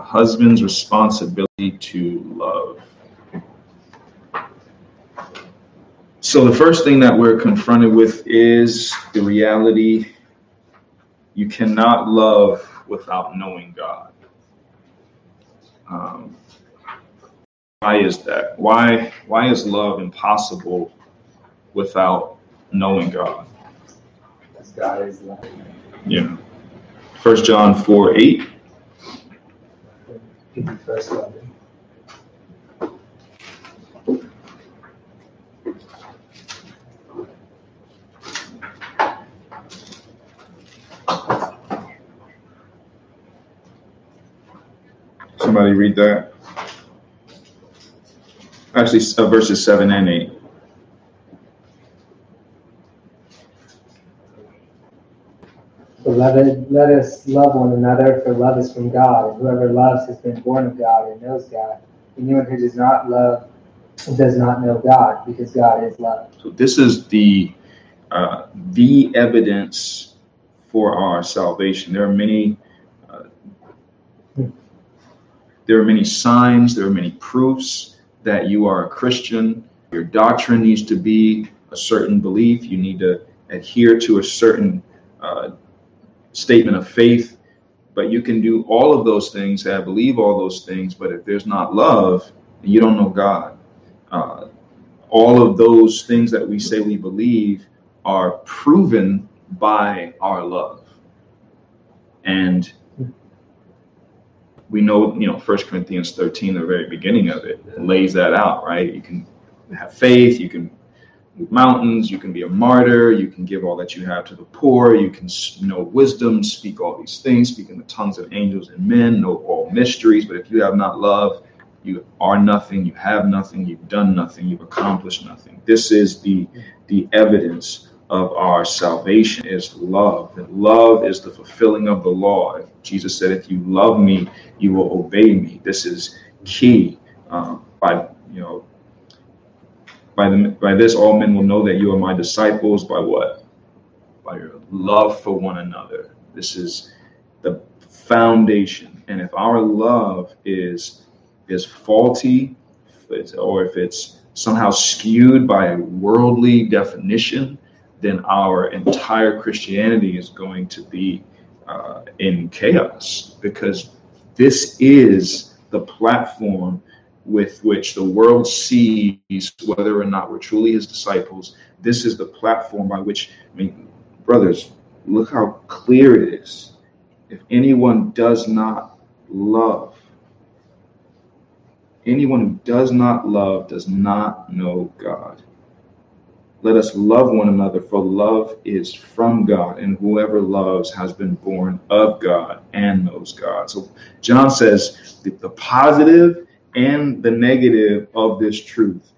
husband's responsibility to love. So the first thing that we're confronted with is the reality you cannot love without knowing God. Why is that? Why is love impossible without knowing God? Because God is love. Yeah. 1 John 4:8. If you first love Him. Somebody read that. Actually, verses 7 and 8. Beloved, let us love one another, for love is from God, and whoever loves has been born of God and knows God. Anyone who does not love does not know God, because God is love. So this is the evidence for our salvation. There are many signs, there are many proofs that you are a Christian. Your doctrine needs to be a certain belief. You need to adhere to a certain statement of faith. But you can do all of those things, I believe all those things, but if there's not love, you don't know God. All of those things that we say we believe are proven by our love. And we know, 1 Corinthians 13, the very beginning of it, lays that out, right? You can have faith, you can move mountains, you can be a martyr, you can give all that you have to the poor, you can know wisdom, speak all these things, speak in the tongues of angels and men, know all mysteries. But if you have not love, you are nothing, you have nothing, you've done nothing, you've accomplished nothing. This is the evidence of our salvation is love. And love is the fulfilling of the law. Jesus said, if you love me, you will obey me. This is key. By this, all men will know that you are my disciples. By what? By your love for one another. This is the foundation. And if our love is faulty, or if it's somehow skewed by a worldly definition, then our entire Christianity is going to be in chaos, because this is the platform with which the world sees whether or not we're truly his disciples. This is the platform by which, brothers, look how clear it is. If anyone does not love, anyone who does not love does not know God. Let us love one another, for love is from God, and whoever loves has been born of God and knows God. So John says the positive and the negative of this truth.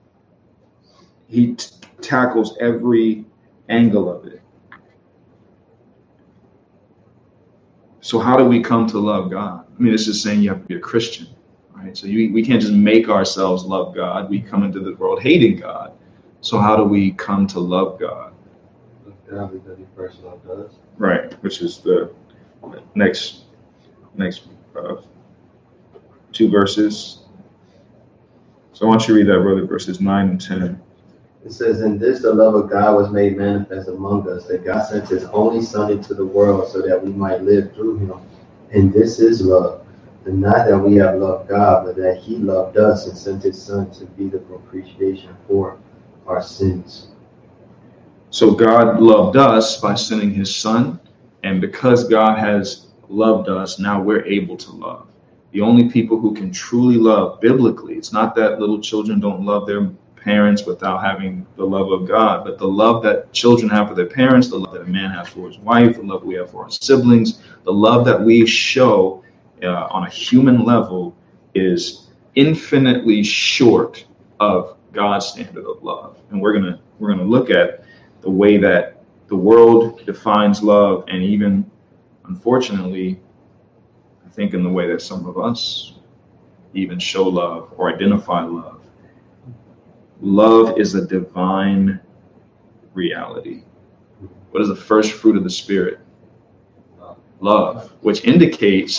He tackles every angle of it. So how do we come to love God? This is saying you have to be a Christian, right? So we can't just make ourselves love God. We come into the world hating God. So how do we come to love God? Love God because he first loved us. Right, which is the next two verses. So I want you to read that, brother, verses 9 and 10. It says, "In this the love of God was made manifest among us, that God sent his only Son into the world so that we might live through him. And this is love, and not that we have loved God, but that he loved us and sent his Son to be the propitiation for our sins." So God loved us by sending his Son, and because God has loved us, now we're able to love. The only people who can truly love biblically, it's not that little children don't love their parents without having the love of God, but the love that children have for their parents, the love that a man has for his wife, the love we have for our siblings, the love that we show on a human level is infinitely short of God's standard of love. And we're gonna look at the way that the world defines love, and even, unfortunately, I think in the way that some of us even show love or identify love. Love is a divine reality. What is the first fruit of the Spirit? Love, which indicates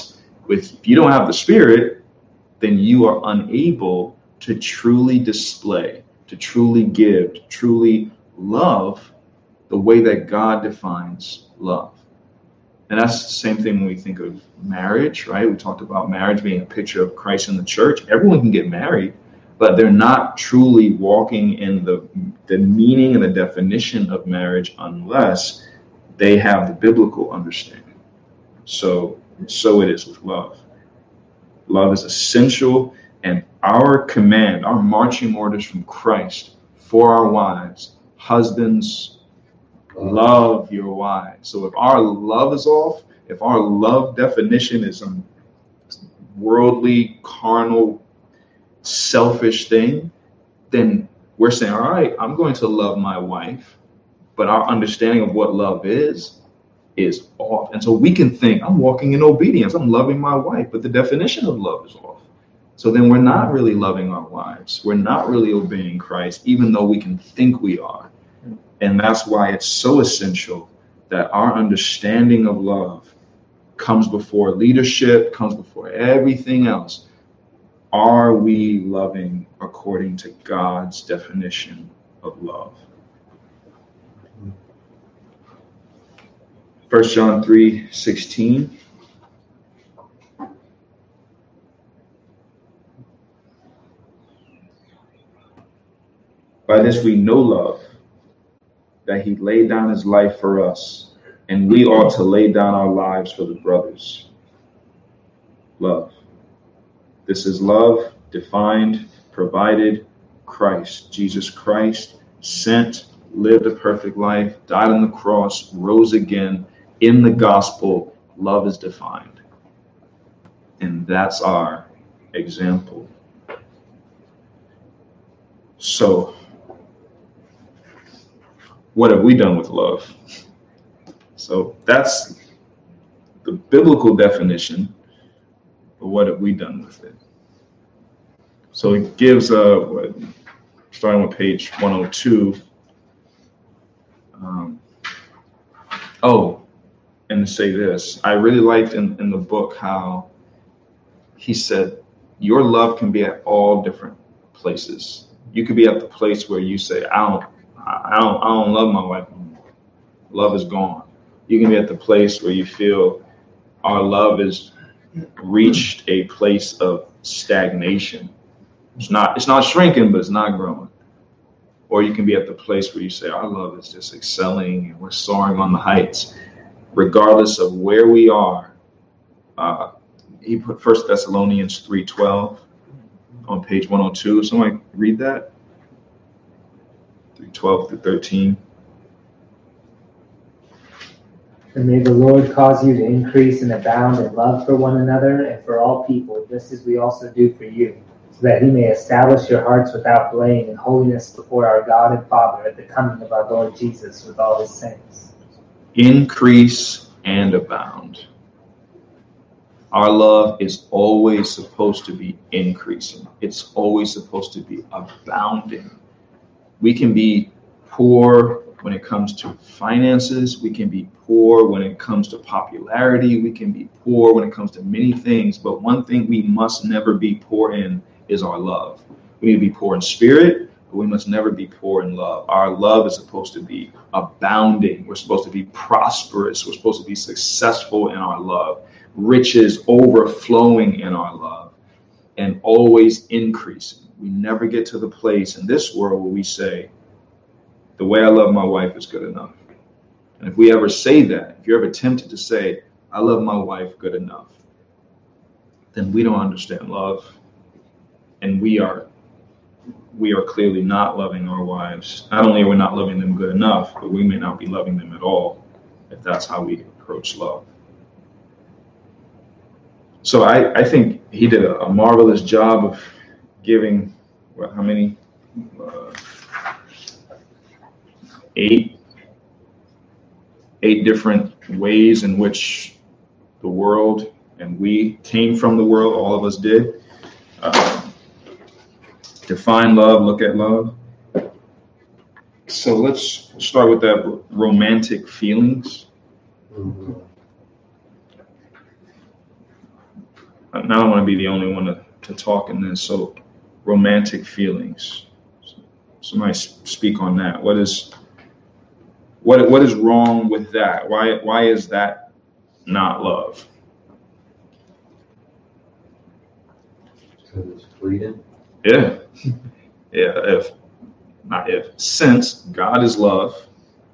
If you don't have the Spirit, then you are unable to truly display, to truly give, to truly love the way that God defines love. And that's the same thing when we think of marriage, right? We talked about marriage being a picture of Christ in the church. Everyone can get married, but they're not truly walking in the meaning and the definition of marriage unless they have the biblical understanding. So it is with love. Love is essential, and our command, our marching orders from Christ for our wives, husbands, love your wives. So if our love is off, if our love definition is some worldly, carnal, selfish thing, then we're saying, all right, I'm going to love my wife, but our understanding of what love is off. And so we can think, I'm walking in obedience, I'm loving my wife, but the definition of love is off. So then we're not really loving our wives. We're not really obeying Christ, even though we can think we are. And that's why it's so essential that our understanding of love comes before leadership, comes before everything else. Are we loving according to God's definition of love? 1 John 3:16. By this we know love, that he laid down his life for us, and we ought to lay down our lives for the brothers. Love. This is love, defined, provided, Christ. Jesus Christ sent, lived a perfect life, died on the cross, rose again. In the gospel, love is defined. And that's our example. So, what have we done with love? So that's the biblical definition, but what have we done with it? So it gives starting with page 102. And to say this, I really liked in the book how he said, your love can be at all different places. You could be at the place where you say, I don't love my wife anymore. Love is gone. You can be at the place where you feel our love has reached a place of stagnation. It's not shrinking, but it's not growing. Or you can be at the place where you say our love is just excelling and we're soaring on the heights. Regardless of where we are, he put 1 Thessalonians 3:12 on page 102. Somebody read that? 3:12 through 13. And may the Lord cause you to increase and abound in love for one another and for all people, just as we also do for you, so that he may establish your hearts without blame in holiness before our God and Father at the coming of our Lord Jesus with all his saints. Increase and abound. Our love is always supposed to be increasing. It's always supposed to be abounding. We can be poor when it comes to finances. We can be poor when it comes to popularity. We can be poor when it comes to many things. But one thing we must never be poor in is our love. We need to be poor in spirit, but we must never be poor in love. Our love is supposed to be abounding. We're supposed to be prosperous. We're supposed to be successful in our love. Riches overflowing in our love and always increasing. We never get to the place in this world where we say, the way I love my wife is good enough. And if we ever say that, if you're ever tempted to say, I love my wife good enough, then we don't understand love. And we are clearly not loving our wives. Not only are we not loving them good enough, but we may not be loving them at all if that's how we approach love. So I think he did a marvelous job of giving, how many? 8 different ways in which the world and we came from the world, all of us did. Define love, look at love. So let's start with that romantic feelings. I don't want to be the only one to talk in this. So romantic feelings. Somebody speak on that. What is wrong with that? Why is that not love? Because it's freedom. Yeah. Yeah. Since God is love,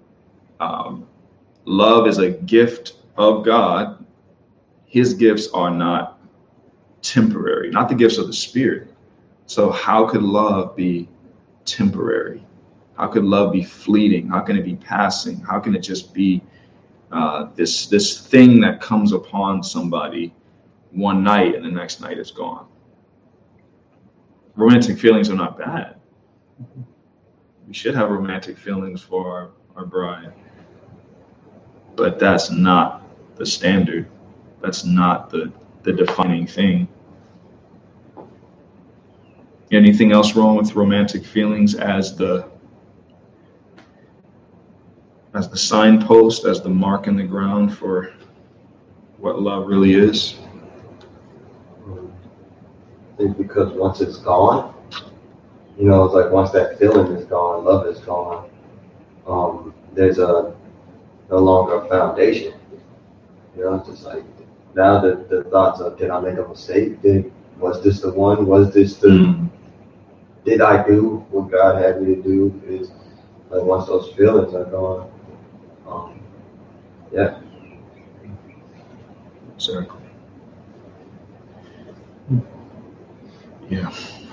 love is a gift of God. His gifts are not temporary, not the gifts of the Spirit. So how could love be temporary? How could love be fleeting? How can it be passing? How can it just be this thing that comes upon somebody one night and the next night is gone? Romantic feelings are not bad. We should have romantic feelings for our bride, but that's not the standard. That's not the defining thing. Anything else wrong with romantic feelings as the signpost, as the mark in the ground for what love really is? I think because once it's gone, it's like once that feeling is gone, love is gone. There's no longer a foundation. It's just like now the thoughts of, did I make a mistake? Was this the one? Was this did I do what God had me to do? Is like once those feelings are gone, yeah. Exactly. Yeah.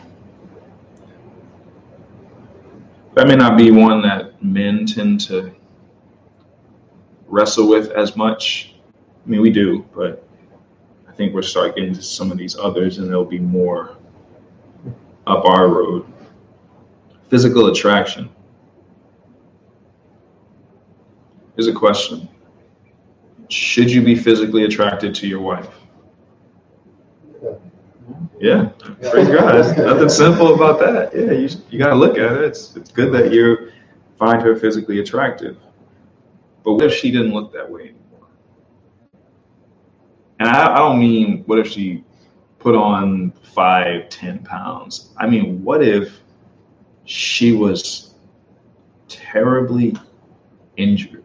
That may not be one that men tend to wrestle with as much. I mean, we do, but I think we're starting to get into some of these others, and there'll be more up our road. Physical attraction. Here's a question. Should you be physically attracted to your wife? Yeah, praise God. There's nothing simple about that. Yeah, you got to look at it. It's good that you find her physically attractive. But what if she didn't look that way anymore? And I don't mean what if she put on 5-10 pounds. I mean, what if she was terribly injured?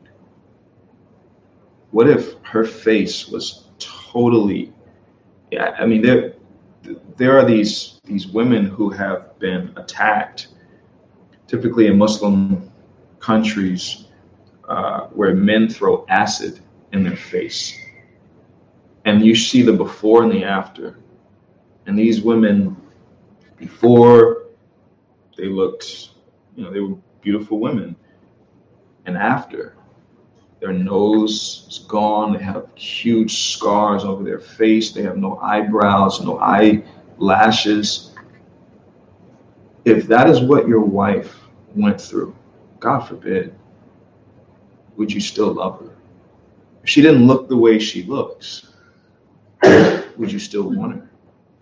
What if her face was totally, I mean, there are these women who have been attacked, typically in Muslim countries, where men throw acid in their face. And you see the before and the after. And these women, before, they looked, they were beautiful women. And after, their nose is gone. They have huge scars over their face. They have no eyebrows, no eyelashes. If that is what your wife went through, God forbid, would you still love her? If she didn't look the way she looks, would you still want her?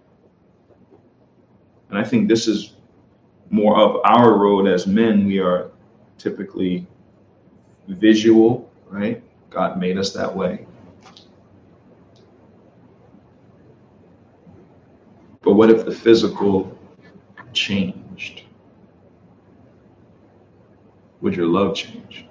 And I think this is more of our road as men. We are typically visual, right? God made us that way. But what if the physical changed? Would your love change?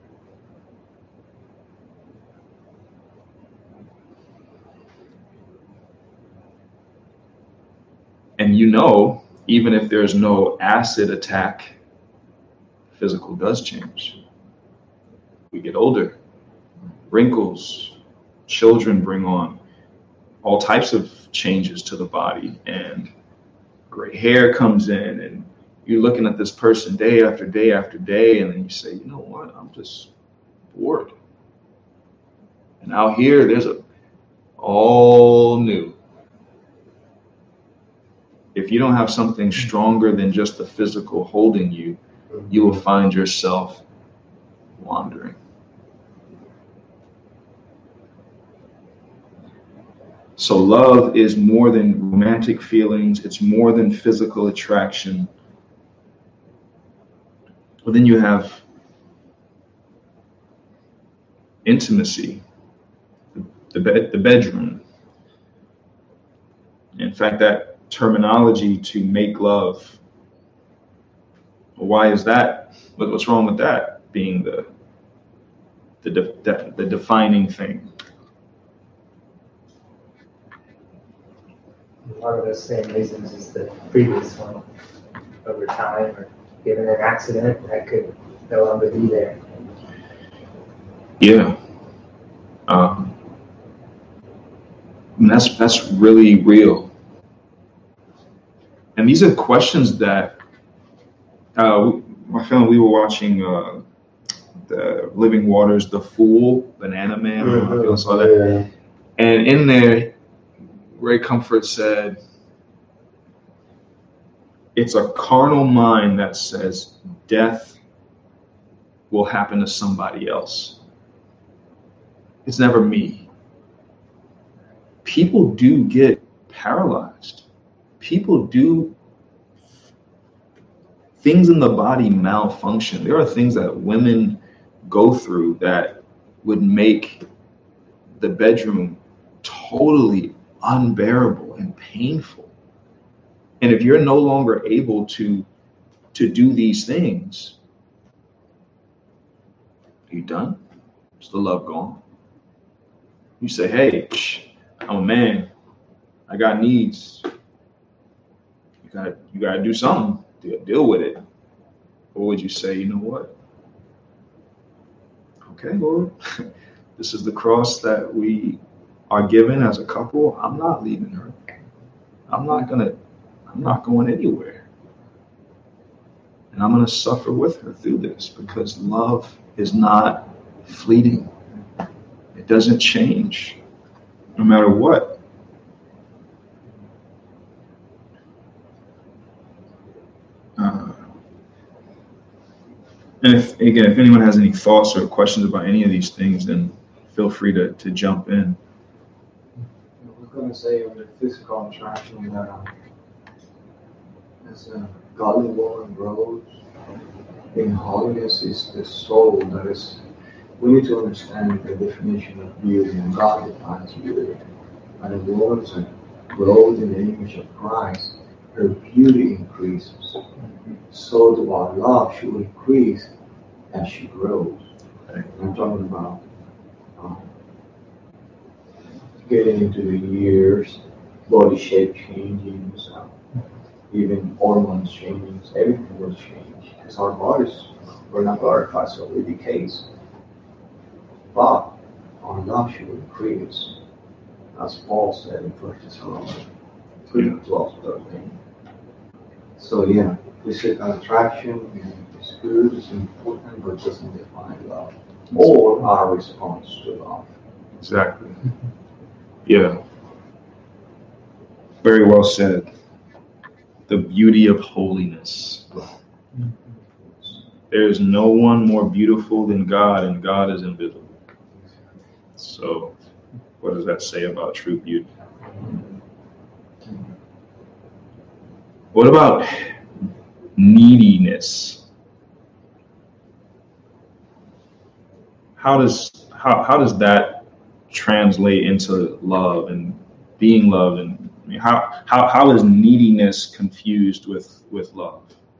And even if there's no acid attack, physical does change. We get older, wrinkles, children bring on all types of changes to the body, and gray hair comes in, and you're looking at this person day after day after day, and then you say, you know what, I'm just bored. And out here, there's all new. If you don't have something stronger than just the physical holding you, you will find yourself wandering. So love is more than romantic feelings. It's more than physical attraction. But then you have intimacy, the bedroom. In fact, that terminology to make love, why is that? What's wrong with that being the defining thing? One of those same reasons as the previous one. Over time, or given an accident, that could no longer be there. Yeah. And that's really real. And these are questions that my family, we were watching the Living Waters, The Fool, Banana Man. I saw that. Yeah. And in there, Ray Comfort said, it's a carnal mind that says death will happen to somebody else. It's never me. People do get paralyzed. People do, things in the body malfunction. There are things that women go through that would make the bedroom totally unbearable and painful. And if you're no longer able to do these things, are you done? Is the love gone? You say, hey, I'm a man. I got needs. You gotta do something. Deal with it. Or would you say, you know what? Okay, Lord, this is the cross that we are given as a couple. I'm not leaving her. I'm not going anywhere. And I'm going to suffer with her through this because love is not fleeting. It doesn't change no matter what. And if anyone has any thoughts or questions about any of these things, then feel free to jump in. I was going to say on the physical attraction that as a godly woman grows in holiness is the soul that is. We need to understand the definition of beauty, and God defines beauty. And a woman that grows in the image of Christ, her beauty increases. So do our love should increase as she grows. I'm talking about getting into the years, body shape changing, even hormones changing, everything will change. Because our bodies were not glorified, so we decay. But our love should increase, as Paul said in 1 Thessalonians 3:12-13. So yeah, physical attraction is good, it's important, but doesn't define love or our response to love. Exactly. Yeah. Very well said. The beauty of holiness. There is no one more beautiful than God, and God is invisible. So, what does that say about true beauty? What about neediness? How does that translate into love and being loved? And I mean, how is neediness confused with love?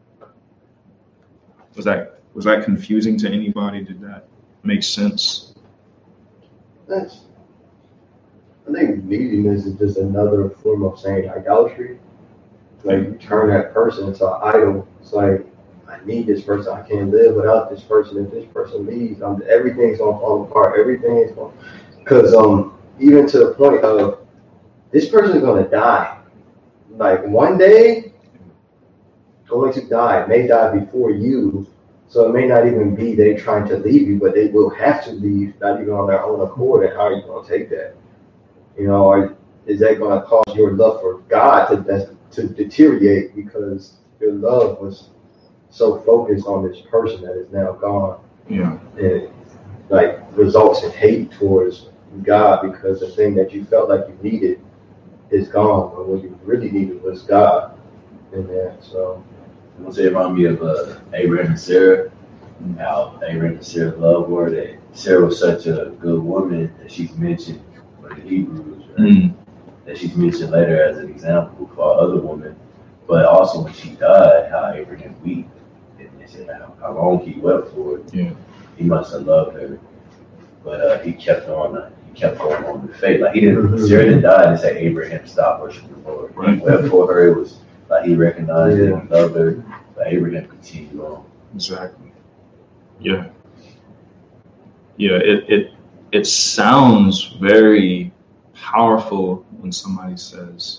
Was that confusing to anybody? Did that make sense? I think neediness is just another form of saying idolatry. Like you turn that person into an idol. It's like, I need this person. I can't live without this person. If this person leaves, everything's gonna fall apart. Everything's gonna, because even to the point of this person's gonna die. Like one day, going to die. May die before you. So it may not even be they trying to leave you, but they will have to leave, not even on their own accord. And how are you going to take that? You know, or is that going to cause your love for God to deteriorate because your love was so focused on this person that is now gone? Yeah. And it results in hate towards God because the thing that you felt like you needed is gone, but what you really needed was God in there. So. I'm going to say it reminded me of Abraham and Sarah. How Abraham and Sarah loved her. That Sarah was such a good woman that she's mentioned for the Hebrews. Right? that she's mentioned later as an example for other women. But also when she died, how Abraham wept. And they said how long he wept for it. Yeah. He must have loved her. But he kept going on with faith. Like he didn't, Sarah didn't die and say Abraham stopped worshiping the Lord. Right. He wept for her. It was like he recognized it and loved her. But Abraham continued on. Exactly. Yeah. Yeah. It sounds very powerful when somebody says,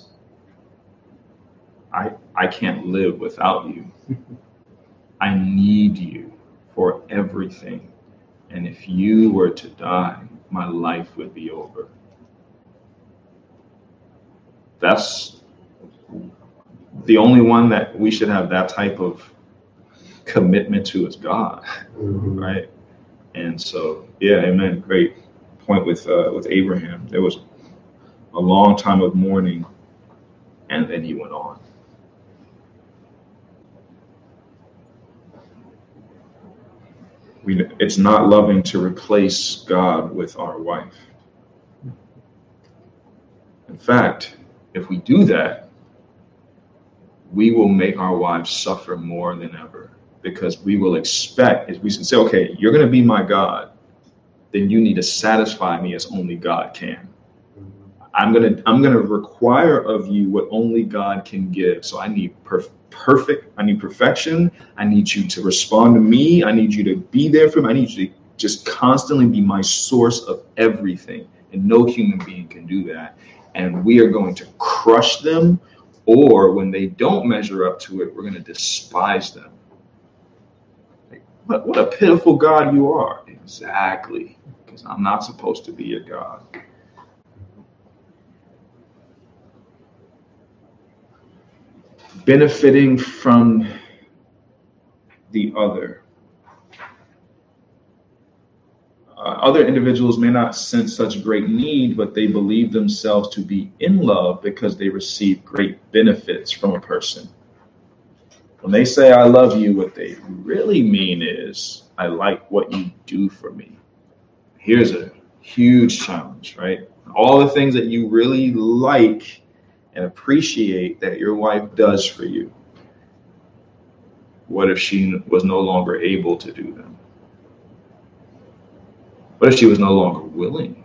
I can't live without you. I need you for everything. And if you were to die, my life would be over. That's the only one that we should have that type of commitment to is God, right? And so, yeah, amen. Great point with Abraham. There was a long time of mourning, and then he went on. It's not loving to replace God with our wife. In fact, if we do that, we will make our wives suffer more than ever, because we will expect, if we say, okay, you're going to be my God, then you need to satisfy me as only God can. I'm going to require of you what only God can give. So I need I need perfection. I need you to respond to me. I need you to be there for me. I need you to just constantly be my source of everything. And no human being can do that. And we are going to crush them, or when they don't measure up to it, we're going to despise them. Like, what a pitiful God you are. Exactly. Because I'm not supposed to be your God. Benefiting from the other. Other individuals may not sense such great need, but they believe themselves to be in love because they receive great benefits from a person. When they say, I love you, what they really mean is, I like what you do for me. Here's a huge challenge, right? All the things that you really like and appreciate that your wife does for you. What if she was no longer able to do them? What if she was no longer willing?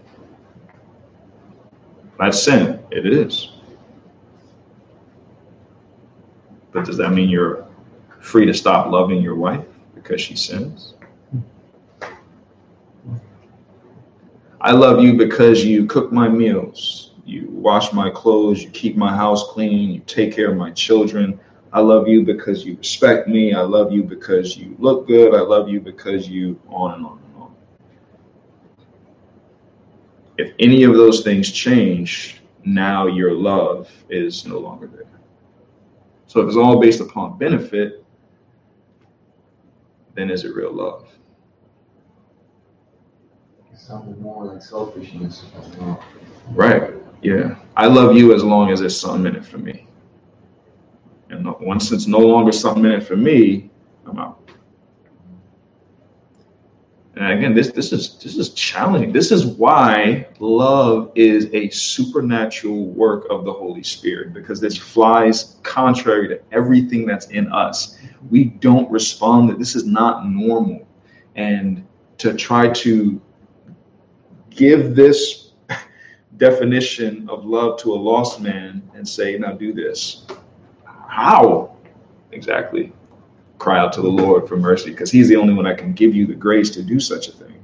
That's sin. It is. But does that mean you're free to stop loving your wife because she sins? I love you because you cook my meals. You wash my clothes, you keep my house clean, you take care of my children. I love you because you respect me. I love you because you look good. I love you because you on and on and on. If any of those things change, now your love is no longer there. So if it's all based upon benefit, then is it real love? It sounded more like selfishness. Right. Yeah. I love you as long as it's something in it for me. And once it's no longer something in it for me, I'm out. And again, this is challenging. This is why love is a supernatural work of the Holy Spirit, because this flies contrary to everything that's in us. We don't respond. This is not normal. And to try to give this definition of love to a lost man and say, now do this. How? Exactly. Cry out to the Lord for mercy, because he's the only one that can give you the grace to do such a thing.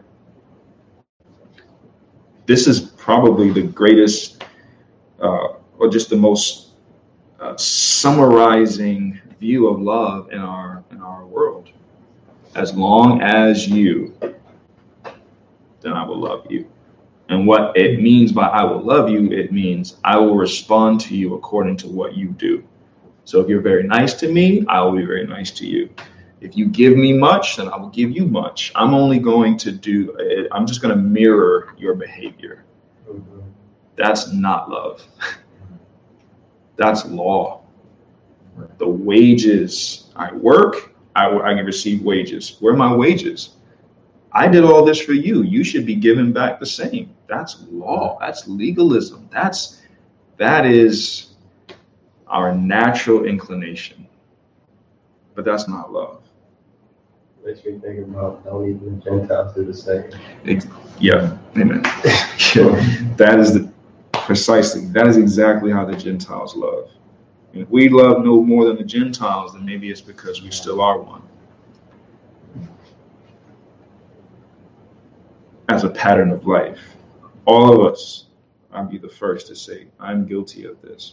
This is probably the greatest or just the most summarizing view of love in our world. As long as you, then I will love you. And what it means by I will love you, it means I will respond to you according to what you do. So if you're very nice to me, I will be very nice to you. If you give me much, then I will give you much. I'm only going to do it. I'm just going to mirror your behavior. That's not love. That's law. The wages I work, I can receive wages. Where are my wages? I did all this for you. You should be given back the same. That's law. That's legalism. That's That is our natural inclination. But that's not love. Makes me think about don't even Gentiles do the same. Yeah, amen. That is that is exactly how the Gentiles love. And if we love no more than the Gentiles, then maybe it's because we still are one. As a pattern of life. All of us, I'll be the first to say, I'm guilty of this.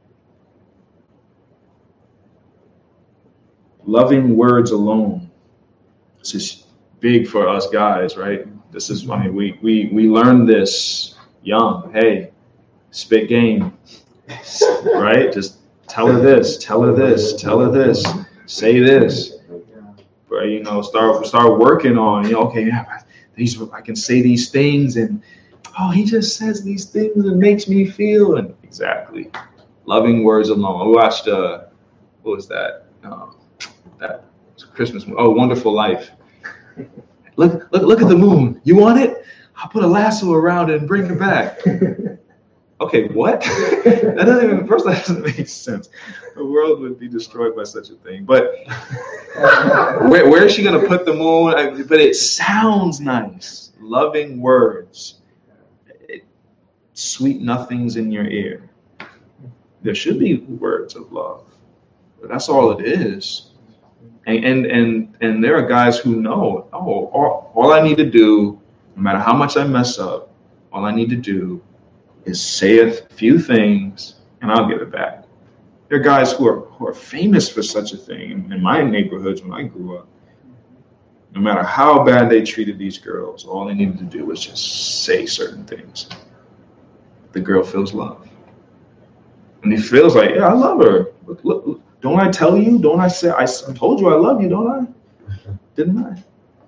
Loving words alone. This is big for us guys, right? This is, I mean, we learned this young. Hey, spit game, right? Just tell her this, tell her this, tell her this, say this. Right? You know, start working on, you know, okay, yeah, I can say these things, and he just says these things and makes me feel, and exactly. Loving words alone. We watched what was that? That Christmas movie. Oh, Wonderful Life. Look at the moon. You want it? I'll put a lasso around it and bring it back. Okay, what? That doesn't make sense. The world would be destroyed by such a thing. But where is she going to put the moon? But it sounds nice. Loving words. Sweet nothings in your ear. There should be words of love. But that's all it is. And there are guys who know, all I need to do, no matter how much I mess up, all I need to do is say a few things and I'll get it back. There are guys who are famous for such a thing in my neighborhoods when I grew up. No matter how bad they treated these girls, all they needed to do was just say certain things. The girl feels love. And he feels like, yeah, I love her. Look, don't I tell you? Don't I say, I told you I love you, don't I? Didn't I?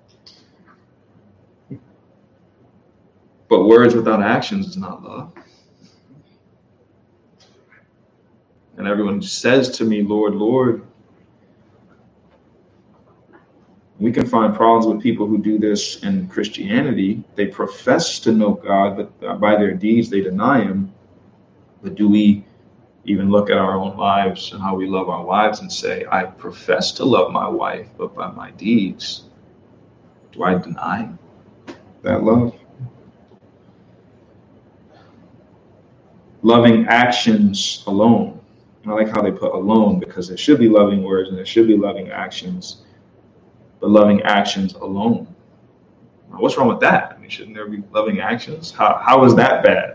But words without actions is not love. And everyone says to me, Lord, Lord. We can find problems with people who do this in Christianity. They profess to know God, but by their deeds they deny him. But do we even look at our own lives and how we love our wives and say, I profess to love my wife, but by my deeds, do I deny that love? Loving actions alone. I like how they put alone, because there should be loving words and there should be loving actions, but loving actions alone. Now, what's wrong with that? I mean, shouldn't there be loving actions? How is that bad?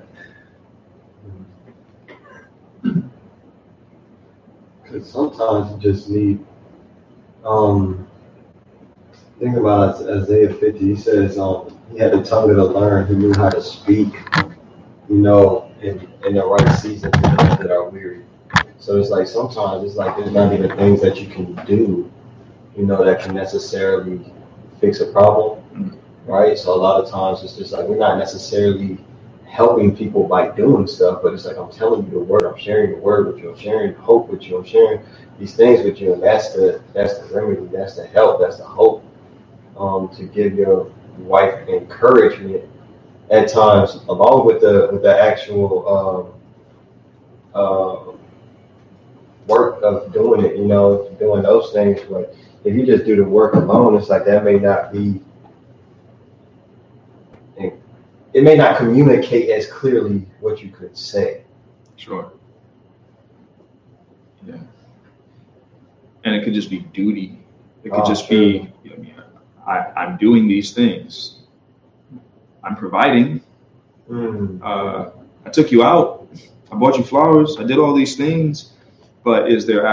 Because sometimes you just need, think about Isaiah 50, he says he had the tongue of the learned who knew how to speak, in the right season for those that are weary. So it's like sometimes it's like there's not even things that you can do, that can necessarily fix a problem, right? So a lot of times it's just like we're not necessarily helping people by doing stuff, but it's like I'm telling you the word, I'm sharing the word with you, I'm sharing hope with you, I'm sharing these things with you, and that's the remedy, that's the help, that's the hope, to give your wife encouragement at times, along with the actual work of doing it, doing those things. But if you just do the work alone, it's like that may not be. It may not communicate as clearly what you could say. Sure. Yeah. And it could just be duty. It could just be, I'm doing these things. I'm providing. I took you out. I bought you flowers. I did all these things. But is there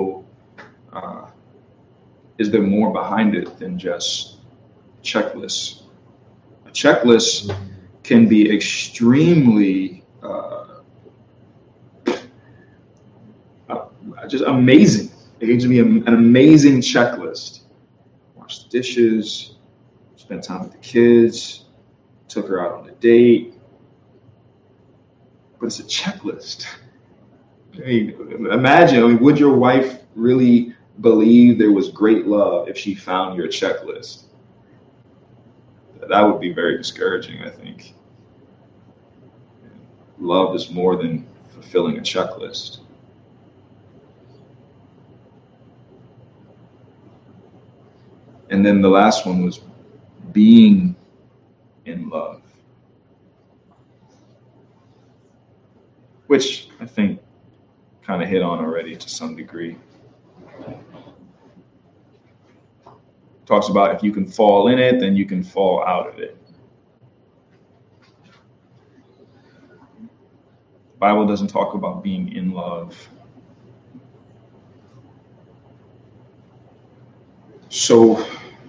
is there more behind it than just checklists? A checklist can be extremely just amazing. It can be an amazing checklist. Wash the dishes, spend time with the kids, took her out on a date. But it's a checklist. Imagine, would your wife really believe there was great love if she found your checklist? That would be very discouraging, I think. Love is more than fulfilling a checklist. And then the last one was being in love, which I think kind of hit on already to some degree. Talks about if you can fall in it, then you can fall out of it. The Bible doesn't talk about being in love. So,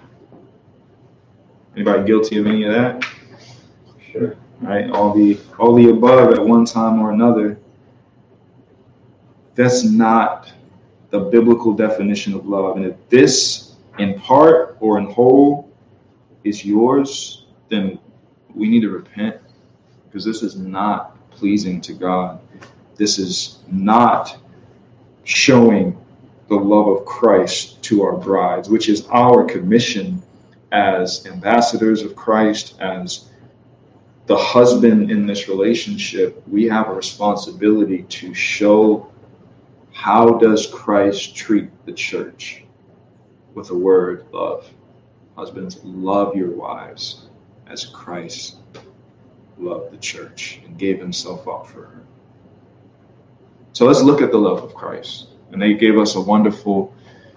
anybody guilty of any of that? Sure. Right? All the above at one time or another. That's not the biblical definition of love. And if this, in part or in whole, is yours, then we need to repent, because this is not pleasing to God. This is not showing the love of Christ to our brides, which is our commission as ambassadors of Christ, as the husband in this relationship. We have a responsibility to show how does Christ treat the church with the word love. Husbands, love your wives as Christ loved the church and gave himself up for her. So let's look at the love of Christ. And they gave us a wonderful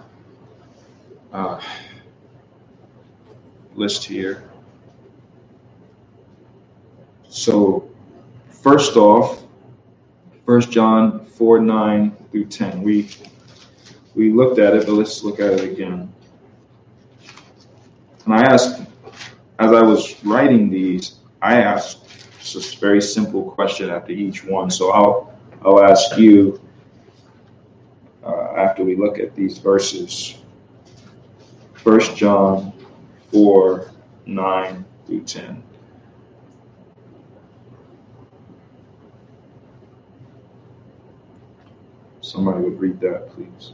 list here. So first off, 1 John 4:9 through 10. We looked at it, but let's look at it again. And I asked, as I was writing these, I asked just a very simple question after each one. So I'll ask you after we look at these verses. 1 John 4:9 through 10. Somebody would read that, please.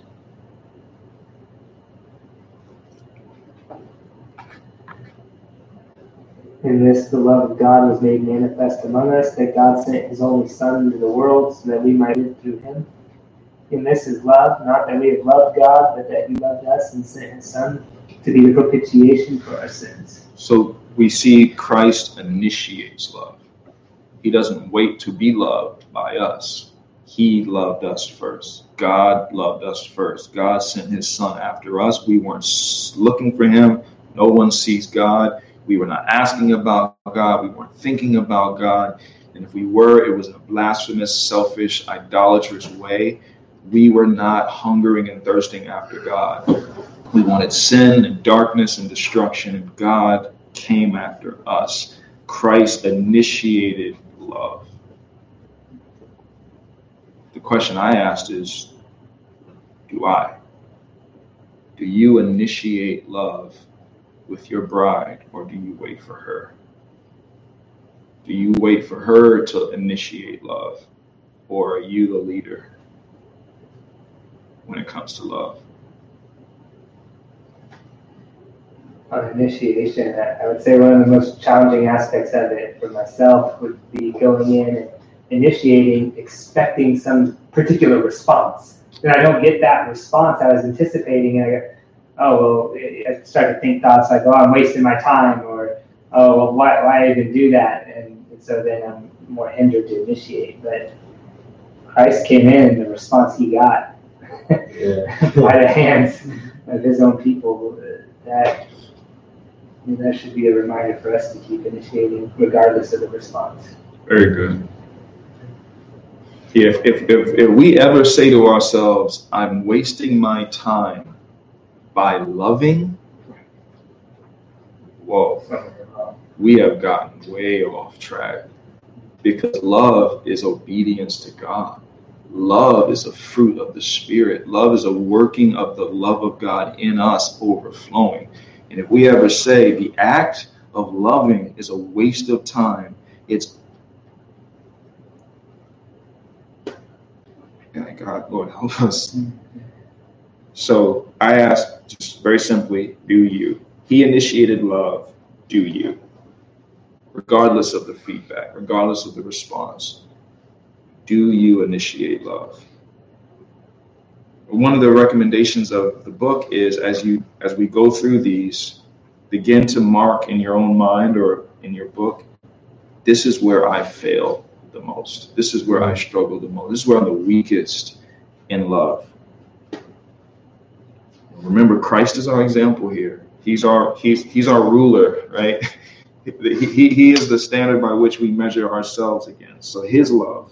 In this, the love of God was made manifest among us, that God sent his only Son into the world so that we might live through him. In this is love, not that we have loved God, but that he loved us and sent his Son to be the propitiation for our sins. So we see Christ initiates love. He doesn't wait to be loved by us. He loved us first. God loved us first. God sent his Son after us. We weren't looking for him. No one sees God. We were not asking about God. We weren't thinking about God. And if we were, it was in a blasphemous, selfish, idolatrous way. We were not hungering and thirsting after God. We wanted sin and darkness and destruction, and God came after us. Christ initiated love. The question I asked is, do I? Do you initiate love with your bride, or do you wait for her? Do you wait for her to initiate love, or are you the leader when it comes to love? On initiation, I would say one of the most challenging aspects of it for myself would be going in and initiating, expecting some particular response. Then I don't get that response I was anticipating, and I go, oh, well, I start to think thoughts like, oh, I'm wasting my time, or, oh, well, why even do that? And so then I'm more hindered to initiate. But Christ came in, and the response he got by the hands of his own people, that should be a reminder for us to keep initiating regardless of the response. Very good. If we ever say to ourselves, I'm wasting my time by loving, whoa, we have gotten way off track, because love is obedience to God. Love is a fruit of the Spirit. Love is a working of the love of God in us overflowing. And if we ever say the act of loving is a waste of time, it's, God, Lord, help us. So I ask just very simply, do you? He initiated love, do you? Regardless of the feedback, regardless of the response. Do you initiate love? One of the recommendations of the book is as we go through these, begin to mark in your own mind or in your book, this is where I fail the most. This is where I struggle the most. This is where I'm the weakest in love. Remember, Christ is our example here. He's our ruler, right? He is the standard by which we measure ourselves against. So his love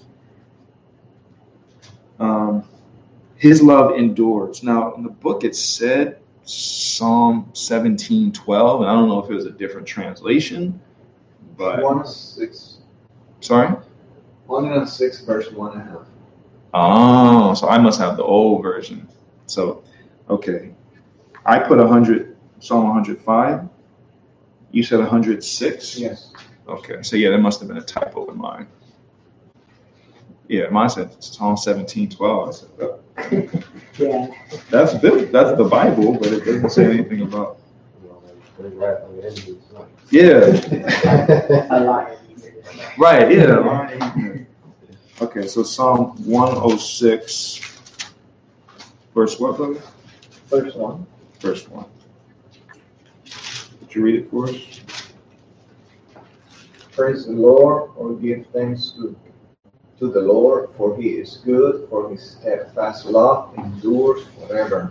endures. Now, in the book, it said Psalm 17:12, and I don't know if it was a different translation, but 1:6. Sorry? 106 verse 1.5. Oh, so I must have the old version. So, okay. I put 100, Psalm 105. You said 106? Yes. Okay, so yeah, there must have been a typo in mine. Yeah, mine said Psalm 17:12. I said, oh. Yeah. That's the Bible, but it doesn't say anything about. Yeah. A lot. Right. Yeah. Okay, so Psalm 106, verse what, brother? Verse 1. Verse 1. Would you read it for us? Praise the Lord, or give thanks to the Lord, for he is good, for his steadfast love endures forever.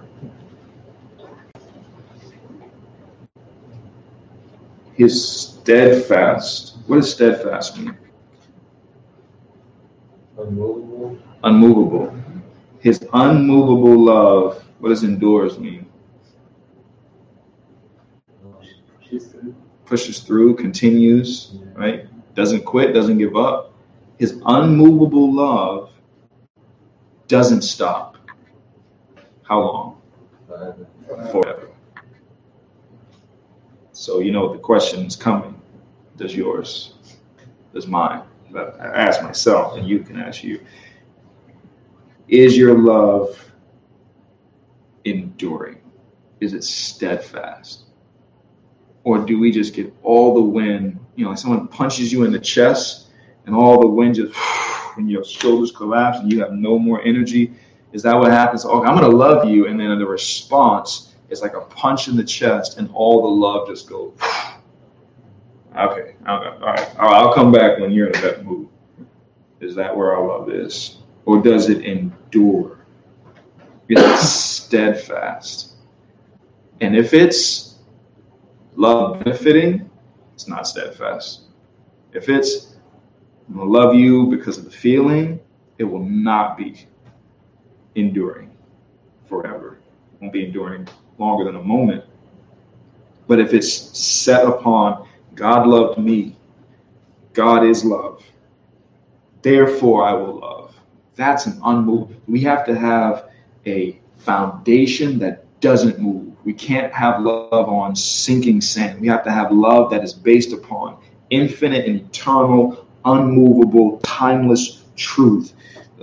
His steadfast. What does steadfast mean? Unmovable. Unmovable. His unmovable love. What does endures mean? Pushes through, continues, right? Doesn't quit, doesn't give up. His unmovable love doesn't stop. How long? Forever. So you know the question is coming. Does yours? Does mine? I ask myself, and you can ask you. Is your love enduring? Is it steadfast? Or do we just get all the wind? You know, like someone punches you in the chest and all the wind just, and your shoulders collapse and you have no more energy. Is that what happens? Okay, I'm going to love you. And then the response is like a punch in the chest and all the love just goes, okay, all right, I'll come back when you're in a better mood. Is that where our love is? Or does it endure? Is it steadfast? And if it's love benefiting, it's not steadfast. If it's I'm gonna love you because of the feeling, it will not be enduring forever. It won't be enduring longer than a moment. But if it's set upon God loved me, God is love, therefore I will love. That's an unmovable. We have to have a foundation that doesn't move. We can't have love on sinking sand. We have to have love that is based upon infinite and eternal, unmovable, timeless truth.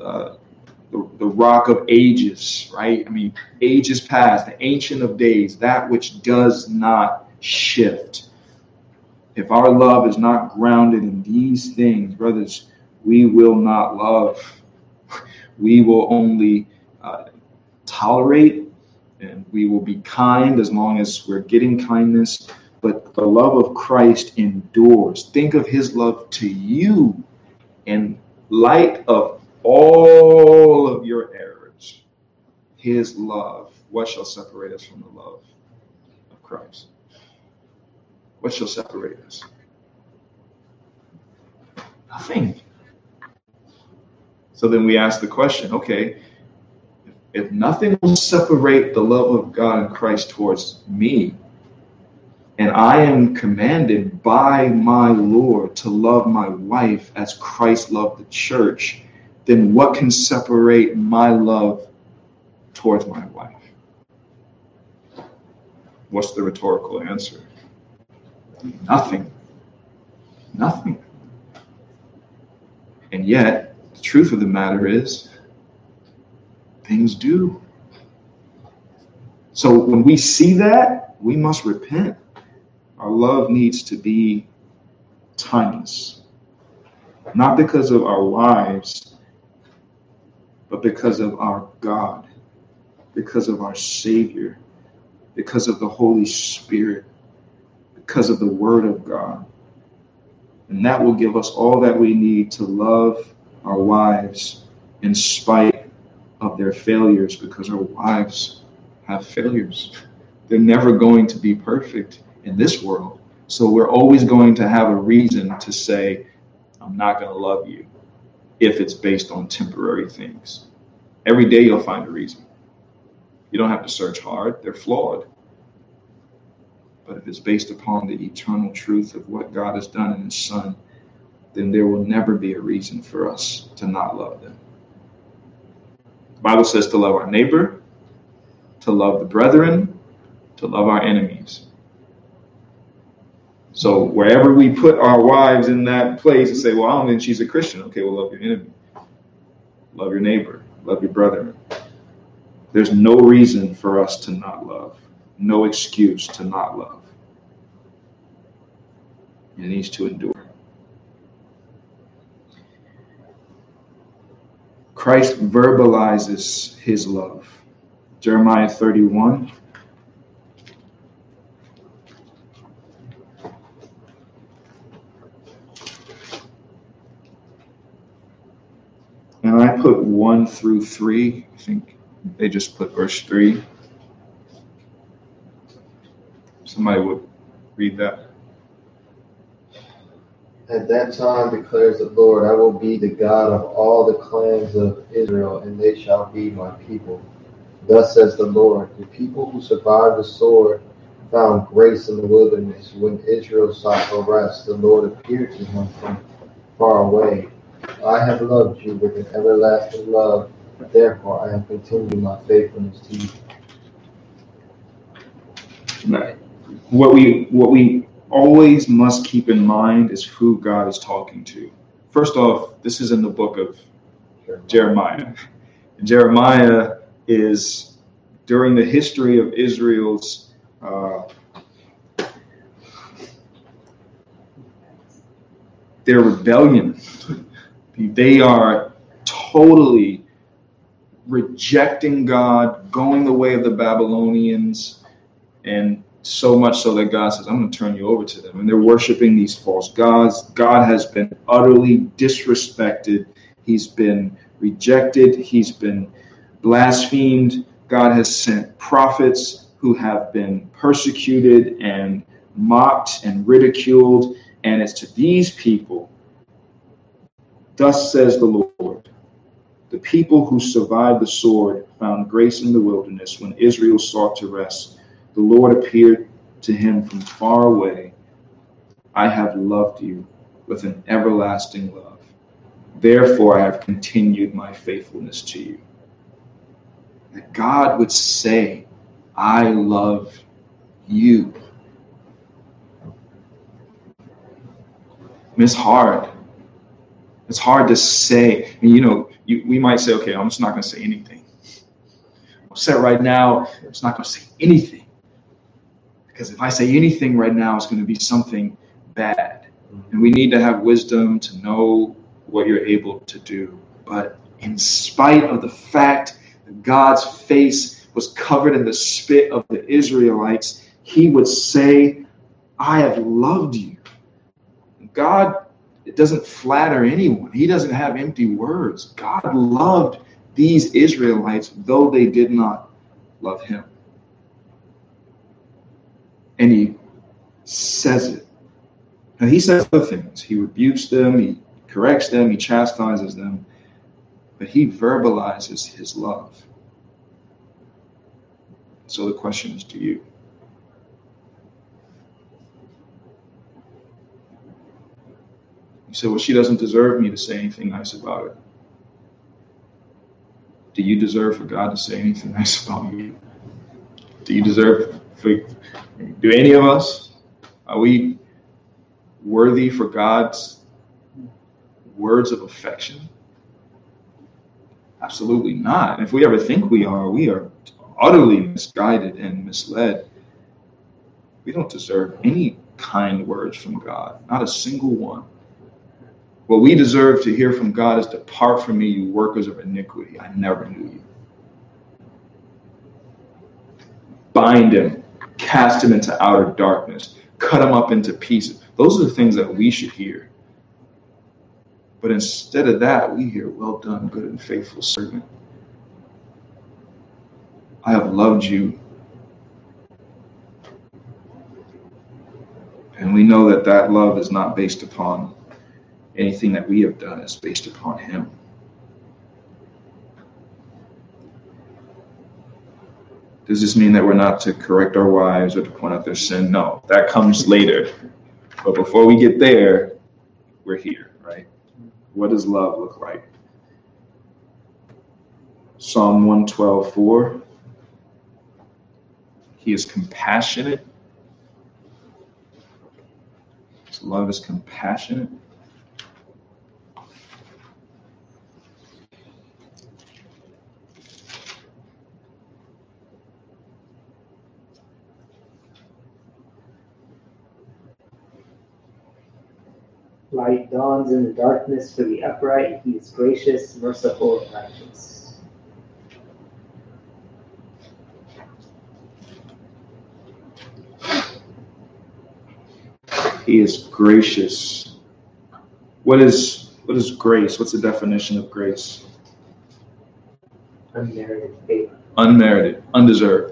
The rock of ages, right? I mean, ages past, the ancient of days, that which does not shift. If our love is not grounded in these things, brothers, we will not love. We will only tolerate, and we will be kind as long as we're getting kindness. But the love of Christ endures. Think of his love to you in light of all of your errors. His love. What shall separate us from the love of Christ? What shall separate us? Nothing. So then we ask the question, okay, if nothing will separate the love of God and Christ towards me, and I am commanded by my Lord to love my wife as Christ loved the church, then what can separate my love towards my wife? What's the rhetorical answer? Nothing. Nothing. And yet, the truth of the matter is, things do. So when we see that, we must repent. Our love needs to be timeless. Not because of our wives, but because of our God, because of our Savior, because of the Holy Spirit, because of the Word of God. And that will give us all that we need to love our wives in spite of their failures, because our wives have failures. They're never going to be perfect in this world. So we're always going to have a reason to say, I'm not going to love you, if it's based on temporary things. Every day you'll find a reason. You don't have to search hard. They're flawed. But if it's based upon the eternal truth of what God has done in His Son, then there will never be a reason for us to not love them. The Bible says to love our neighbor, to love the brethren, to love our enemies. So wherever we put our wives in that place and say, well, I don't think she's a Christian. Okay, well, love your enemy. Love your neighbor. Love your brethren. There's no reason for us to not love. No excuse to not love. It needs to endure. Christ verbalizes His love. Jeremiah 31. And I put 1 through 3. I think they just put verse 3. Somebody would read that. At that time, declares the Lord, I will be the God of all the clans of Israel, and they shall be my people. Thus says the Lord, the people who survived the sword found grace in the wilderness. When Israel sought for rest, the Lord appeared to him from far away. I have loved you with an everlasting love. Therefore, I have continued my faithfulness to you. Right. What we always must keep in mind is who God is talking to. First off, this is in the book of Jeremiah. Jeremiah is during the history of Israel's their rebellion. They are totally rejecting God, going the way of the Babylonians, and so much so that God says, I'm going to turn you over to them. And they're worshiping these false gods. God has been utterly disrespected. He's been rejected. He's been blasphemed. God has sent prophets who have been persecuted and mocked and ridiculed. And it's to these people, thus says the Lord, the people who survived the sword found grace in the wilderness. When Israel sought to rest, the Lord appeared to him from far away. I have loved you with an everlasting love. Therefore, I have continued my faithfulness to you. That God would say, I love you. It's hard. It's hard to say. We might say, okay, I'm just not going to say anything. I'm upset right now. I'm just not going to say anything. Because if I say anything right now, it's going to be something bad. And we need to have wisdom to know what you're able to do. But in spite of the fact that God's face was covered in the spit of the Israelites, He would say, I have loved you. God, it doesn't flatter anyone. He doesn't have empty words. God loved these Israelites, though they did not love Him. And He says it. Now, He says other things. He rebukes them. He corrects them. He chastises them. But He verbalizes His love. So the question is to you. You say, well, she doesn't deserve me to say anything nice about her. Do you deserve for God to say anything nice about you? Do you deserve do any of us? Are we worthy for God's words of affection? Absolutely not. If we ever think we are utterly misguided and misled. We don't deserve any kind words from God, not a single one. What we deserve to hear from God is, depart from me, you workers of iniquity. I never knew you. Bind him, cast him into outer darkness, cut him up into pieces. Those are the things that we should hear. But instead of that, we hear, well done, good and faithful servant. I have loved you. And we know that that love is not based upon anything that we have done. It's based upon him. Does this mean that we're not to correct our wives or to point out their sin? No, that comes later. But before we get there, we're here, right? What does love look like? Psalm 112:4. He is compassionate. His love is compassionate. Light dawns in the darkness for the upright. He is gracious, merciful, and righteous. He is gracious. What is grace? What's the definition of grace? Unmerited favor. Unmerited, undeserved.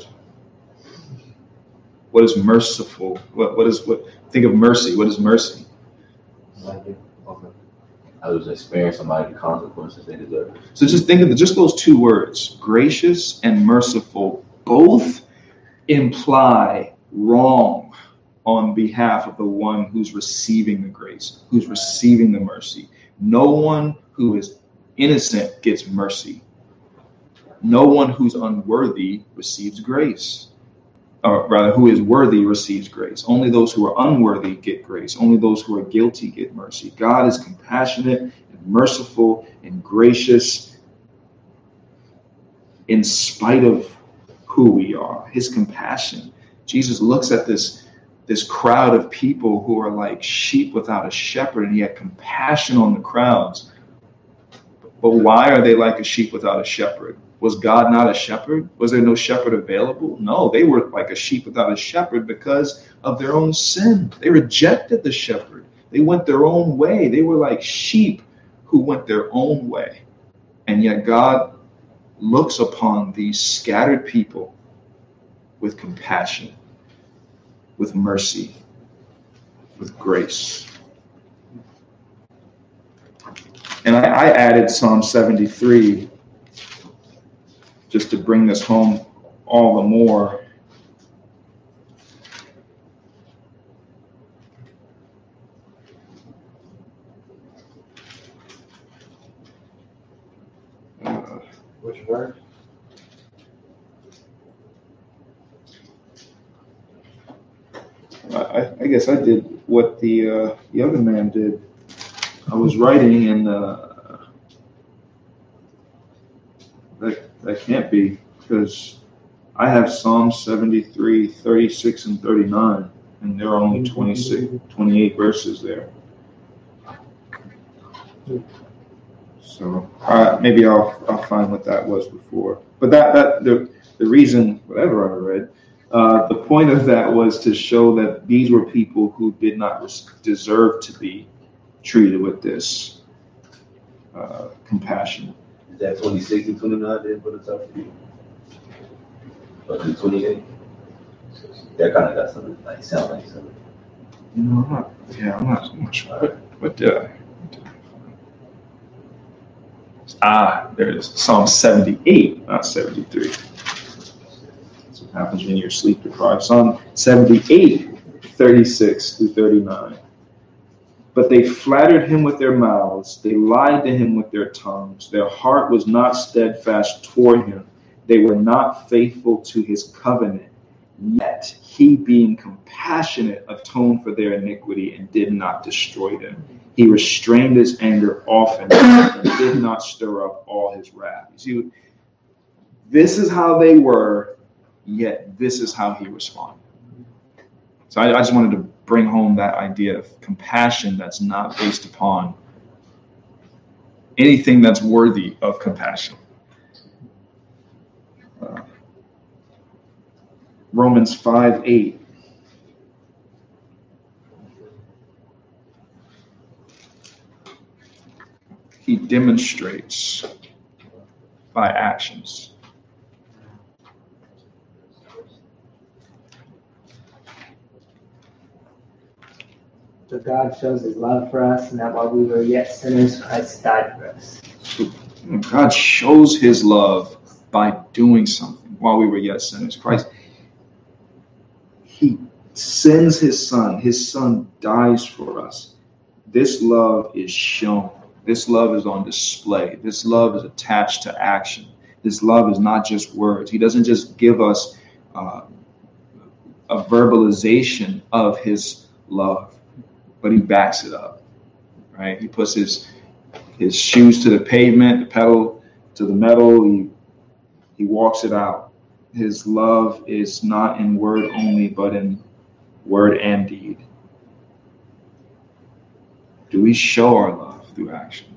What is merciful? Think of mercy. What is mercy? I was experiencing somebody the consequences they deserve. So just think of just those two words, gracious and merciful, both imply wrong on behalf of the one who's receiving the grace, who's receiving the mercy. No one who is innocent gets mercy. No one who's unworthy receives grace. Or rather, who is worthy receives grace. Only those who are unworthy get grace. Only those who are guilty get mercy. God is compassionate and merciful and gracious in spite of who we are. His compassion. Jesus looks at this crowd of people who are like sheep without a shepherd, and he had compassion on the crowds. But why are they like a sheep without a shepherd? Was God not a shepherd? Was there no shepherd available? No, they were like a sheep without a shepherd because of their own sin. They rejected the shepherd. They went their own way. They were like sheep who went their own way. And yet God looks upon these scattered people with compassion, with mercy, with grace. And I added Psalm 73 just to bring this home all the more. Which verse? I guess I did what the other man did. I was writing, and that can't be, because I have Psalm 73, 36, and 39, and there are only 28 verses there. So maybe I'll find what that was before. But the reason, whatever I read, the point of that was to show that these were people who did not deserve to be treated with this compassion. Is that 26 and 29 didn't put it up for you? Or is it 28? That kind of got something like sound like something. No, I'm not sure. But there it is. Psalm 78, not 73. That's what happens when you're sleep deprived. Psalm 78, 36 through 39. But they flattered him with their mouths. They lied to him with their tongues. Their heart was not steadfast toward him. They were not faithful to his covenant. Yet he, being compassionate, atoned for their iniquity and did not destroy them. He restrained his anger often and did not stir up all his wrath. You see, this is how they were, yet this is how he responded. So I just wanted to bring home that idea of compassion that's not based upon anything that's worthy of compassion. Romans 5:8. He demonstrates by actions. So God shows his love for us, and that while we were yet sinners, Christ died for us. God shows his love by doing something while we were yet sinners. Christ, he sends his son. His son dies for us. This love is shown. This love is on display. This love is attached to action. This love is not just words. He doesn't just give us a verbalization of his love, but he backs it up, right? He puts his shoes to the pavement, the pedal to the metal. He walks it out. His love is not in word only, but in word and deed. Do we show our love through action?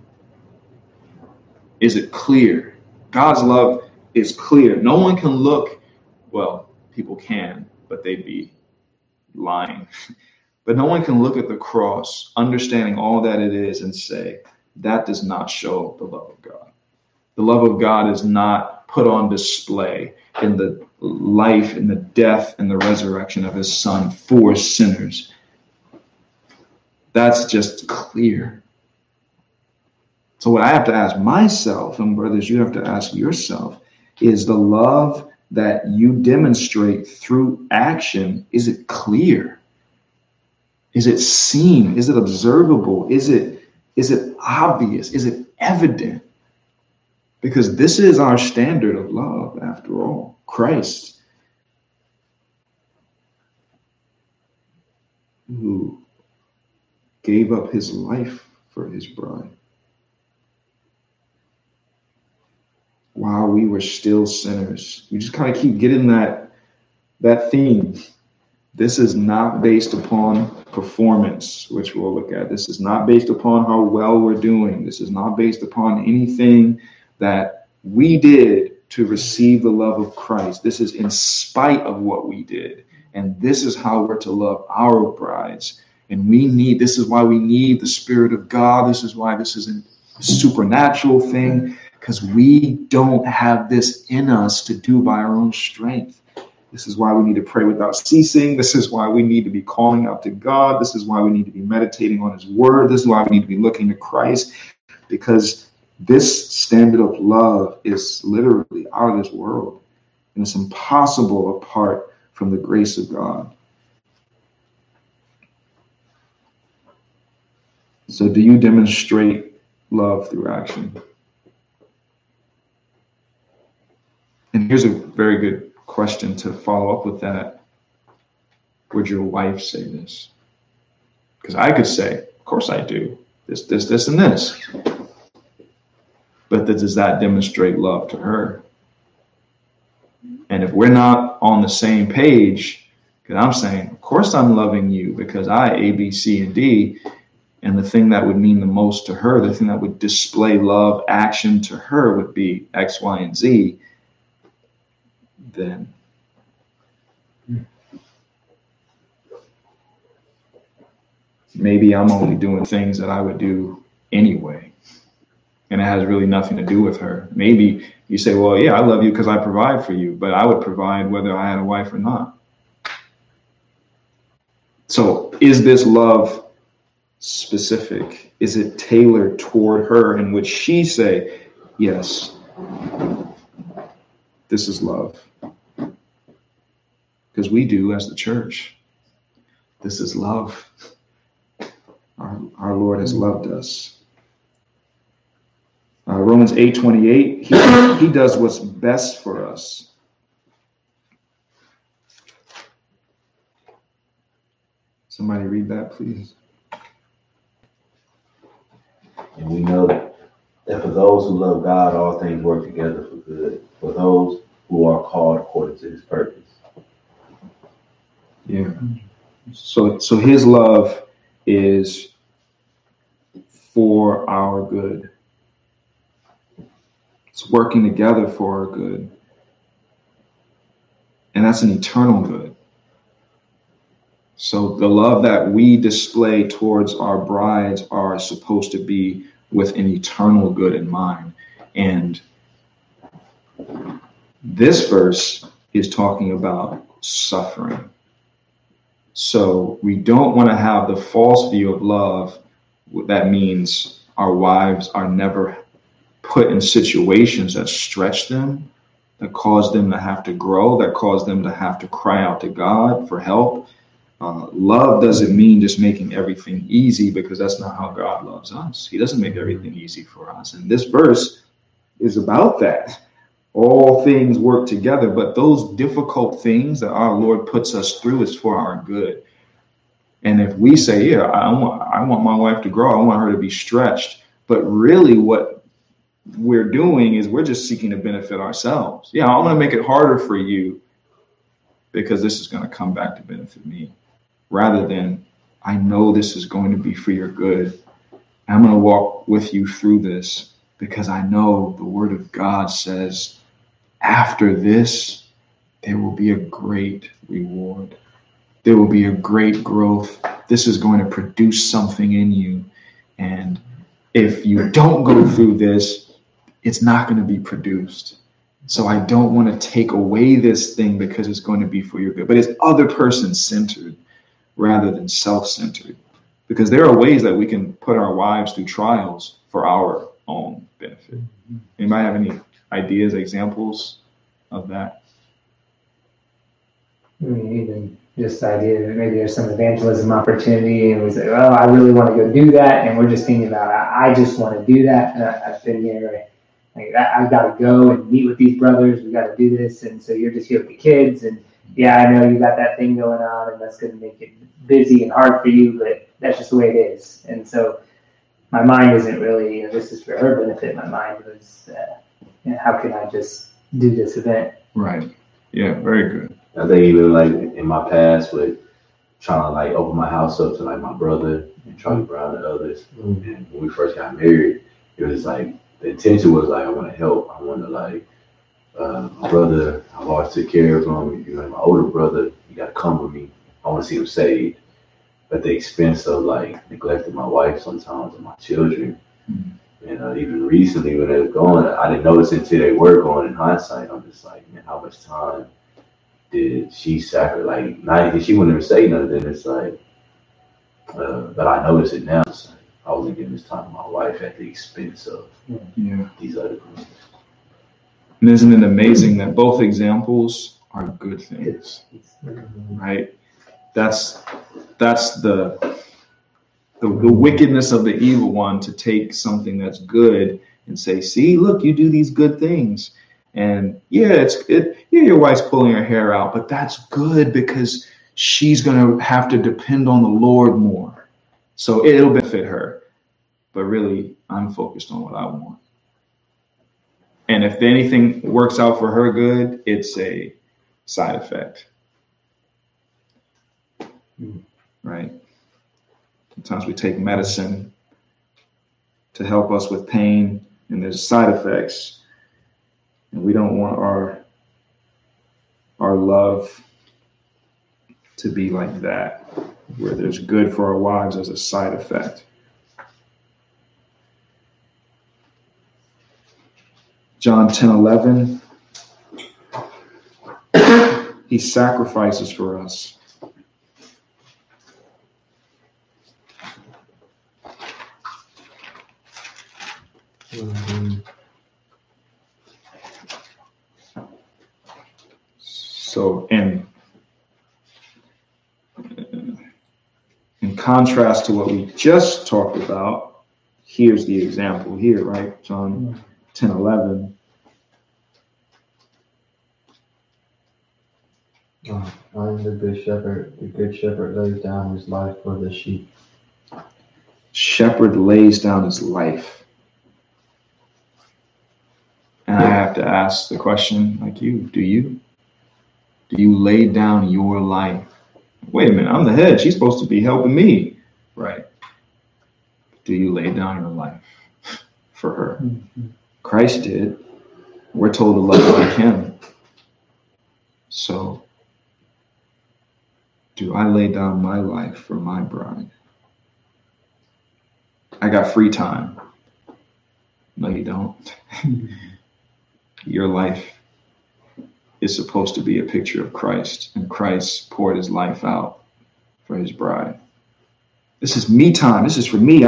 Is it clear? God's love is clear. No one can look, well, people can, but they'd be lying. But no one can look at the cross, understanding all that it is, and say, that does not show the love of God. The love of God is not put on display in the life, in the death, and the resurrection of his son for sinners. That's just clear. So what I have to ask myself, and brothers, you have to ask yourself, is the love that you demonstrate through action, is it clear? Is it seen? Is it observable? Is it obvious? Is it evident? Because this is our standard of love, after all. Christ, who gave up his life for his bride. While we were still sinners. We just kind of keep getting that theme. This is not based upon performance, which we'll look at. This is not based upon how well we're doing. This is not based upon anything that we did to receive the love of Christ. This is in spite of what we did. And this is how we're to love our brides. And this is why we need the Spirit of God. This is why this is a supernatural thing, because we don't have this in us to do by our own strength. This is why we need to pray without ceasing. This is why we need to be calling out to God. This is why we need to be meditating on his word. This is why we need to be looking to Christ, because this standard of love is literally out of this world, and it's impossible apart from the grace of God. So do you demonstrate love through action? And here's a very good question to follow up with that. Would your wife say this? Because I could say, of course I do. This, and this. But does that demonstrate love to her? And if we're not on the same page, because I'm saying, of course I'm loving you because I, A, B, C, and D, and the thing that would mean the most to her, the thing that would display love action to her would be X, Y, and Z, then maybe I'm only doing things that I would do anyway. And it has really nothing to do with her. Maybe you say, well, yeah, I love you because I provide for you, but I would provide whether I had a wife or not. So is this love specific? Is it tailored toward her, in which she say, yes, this is love? Because we do as the church. This is love. Our Lord has loved us. Romans 8:28, he does what's best for us. Somebody read that, please. And we know that for those who love God, all things work together for good, for those who are called according to his purpose. Yeah. So his love is for our good. It's working together for our good. And that's an eternal good. So the love that we display towards our brides are supposed to be with an eternal good in mind. And this verse is talking about suffering. So we don't want to have the false view of love. That means our wives are never put in situations that stretch them, that cause them to have to grow, that cause them to have to cry out to God for help. Love doesn't mean just making everything easy, because that's not how God loves us. He doesn't make everything easy for us. And this verse is about that. All things work together, but those difficult things that our Lord puts us through is for our good. And if we say, yeah, I want my wife to grow, I want her to be stretched, but really what we're doing is we're just seeking to benefit ourselves. Yeah, I want to make it harder for you because this is going to come back to benefit me, rather than I know this is going to be for your good. I'm going to walk with you through this because I know the Word of God says after this, there will be a great reward. There will be a great growth. This is going to produce something in you. And if you don't go through this, it's not going to be produced. So I don't want to take away this thing because it's going to be for your good. But it's other person centered rather than self-centered. Because there are ways that we can put our wives through trials for our own benefit. Anybody have any ideas, examples of that? I mean, even just the idea that maybe there's some evangelism opportunity and we say, well, I really want to go do that. And we're just thinking about, I just want to do that. And I've been here. I've got to go and meet with these brothers. We got to do this. And so you're just here with the kids. And yeah, I know you got that thing going on and that's going to make it busy and hard for you, but that's just the way it is. And so my mind isn't really, this is for her benefit. My mind was, how can I just do this event? Right. Yeah, very good. I think even like in my past with trying to like open my house up to like my brother and Charlie Brown and others. And when we first got married, it was like the intention was like I want to help. I want to like my brother. I've always took care of him. You know, my older brother, you got to come with me. I want to see him saved. At the expense of like neglecting my wife sometimes and my children. And even recently when they were going, I didn't notice until they were going. In hindsight, I'm just like, man, how much time did she sacrifice? Like, not even she wouldn't even say nothing. It's like, but I notice it now. It's like, I wasn't giving this time to my wife at the expense of these other groups. And isn't it amazing that both examples are good things, right? That's the wickedness of the evil one, to take something that's good and say, see, look, you do these good things. And your wife's pulling her hair out, but that's good because she's going to have to depend on the Lord more. So it'll benefit her. But really, I'm focused on what I want. And if anything works out for her good, it's a side effect. Right? Sometimes we take medicine to help us with pain, and there's side effects. And we don't want our love to be like that, where there's good for our wives as a side effect. John 10:11. He sacrifices for us. So in contrast to what we just talked about, here's the example here, right? John 10:11. I am the good shepherd. The good shepherd lays down his life for the sheep. Shepherd lays down his life. And I have to ask the question, like you, do you? Do you lay down your life? Wait a minute, I'm the head. She's supposed to be helping me. Right. Do you lay down your life for her? Christ did. We're told to love like him. So, do I lay down my life for my bride? I got free time. No, you don't. Your life is supposed to be a picture of Christ, and Christ poured his life out for his bride. This is me time. This is for me.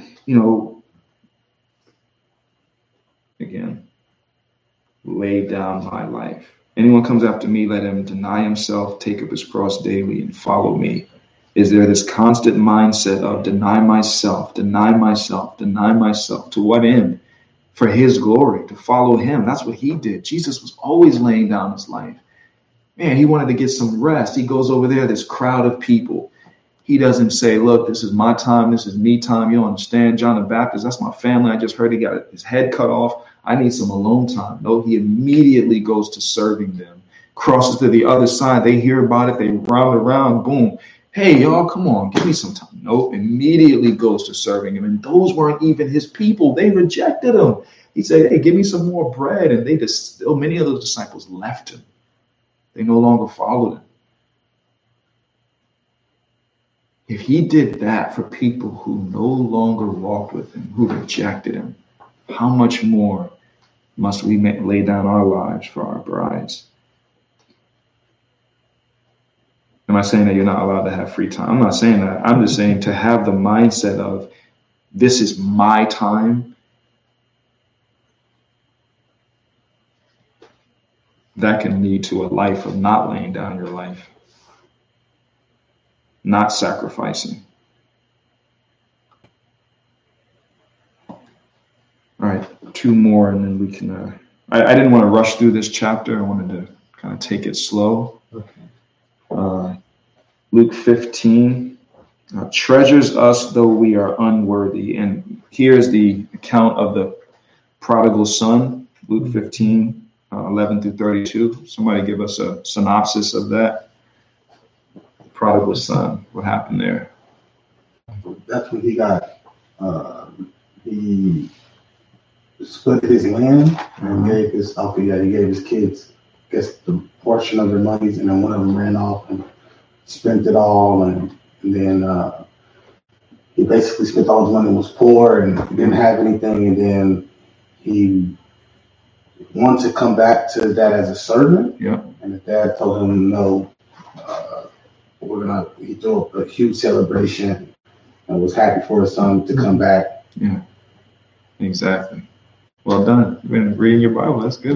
Again, lay down my life. Anyone comes after me, let him deny himself, take up his cross daily, and follow me. Is there this constant mindset of deny myself, deny myself, deny myself? To what end? For his glory, to follow him. That's what he did. Jesus was always laying down his life. Man, he wanted to get some rest. He goes over there, this crowd of people. He doesn't say, look, this is my time. This is me time. You don't understand. John the Baptist, that's my family. I just heard he got his head cut off. I need some alone time. No, he immediately goes to serving them. Crosses to the other side. They hear about it. They round around. Boom. Hey, y'all, come on. Give me some time. Nope. Immediately goes to serving him. And those weren't even his people. They rejected him. He said, hey, give me some more bread. And they just still, many of those disciples left him. They no longer followed him. If he did that for people who no longer walked with him, who rejected him, how much more must we lay down our lives for our brides? Am I saying that you're not allowed to have free time? I'm not saying that. I'm just saying to have the mindset of this is my time. That can lead to a life of not laying down your life, not sacrificing. All right, two more, and then we can. I didn't want to rush through this chapter. I wanted to kind of take it slow. Okay. Luke 15, treasures us though we are unworthy. And here's the account of the prodigal son, Luke 15, 11 through 32. Somebody give us a synopsis of that. Prodigal son, what happened there? That's when he got, he split his land and gave his, he gave his kids, I guess, the portion of their monies, and then one of them ran off and spent it all, and then he basically spent all his money and was poor and didn't have anything, and then he wanted to come back to his dad as a servant. Yeah. And his dad told him no. He threw up a huge celebration and was happy for his son to come back. Yeah, exactly. Well done. You've been reading your Bible. That's good.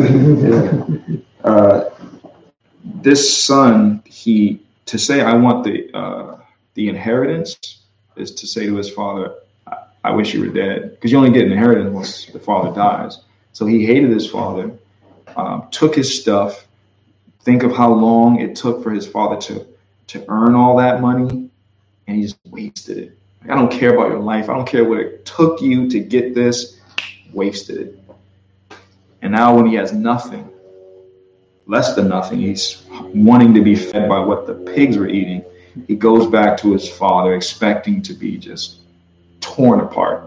Yeah. This son, to say I want the inheritance is to say to his father, I wish you were dead, because you only get an inheritance once the father dies. So he hated his father, took his stuff. Think of how long it took for his father to earn all that money, and he just wasted it. Like, I don't care about your life. I don't care what it took you to get this. Wasted it. And now when he has nothing, less than nothing, he's wanting to be fed by what the pigs were eating. He goes back to his father expecting to be just torn apart.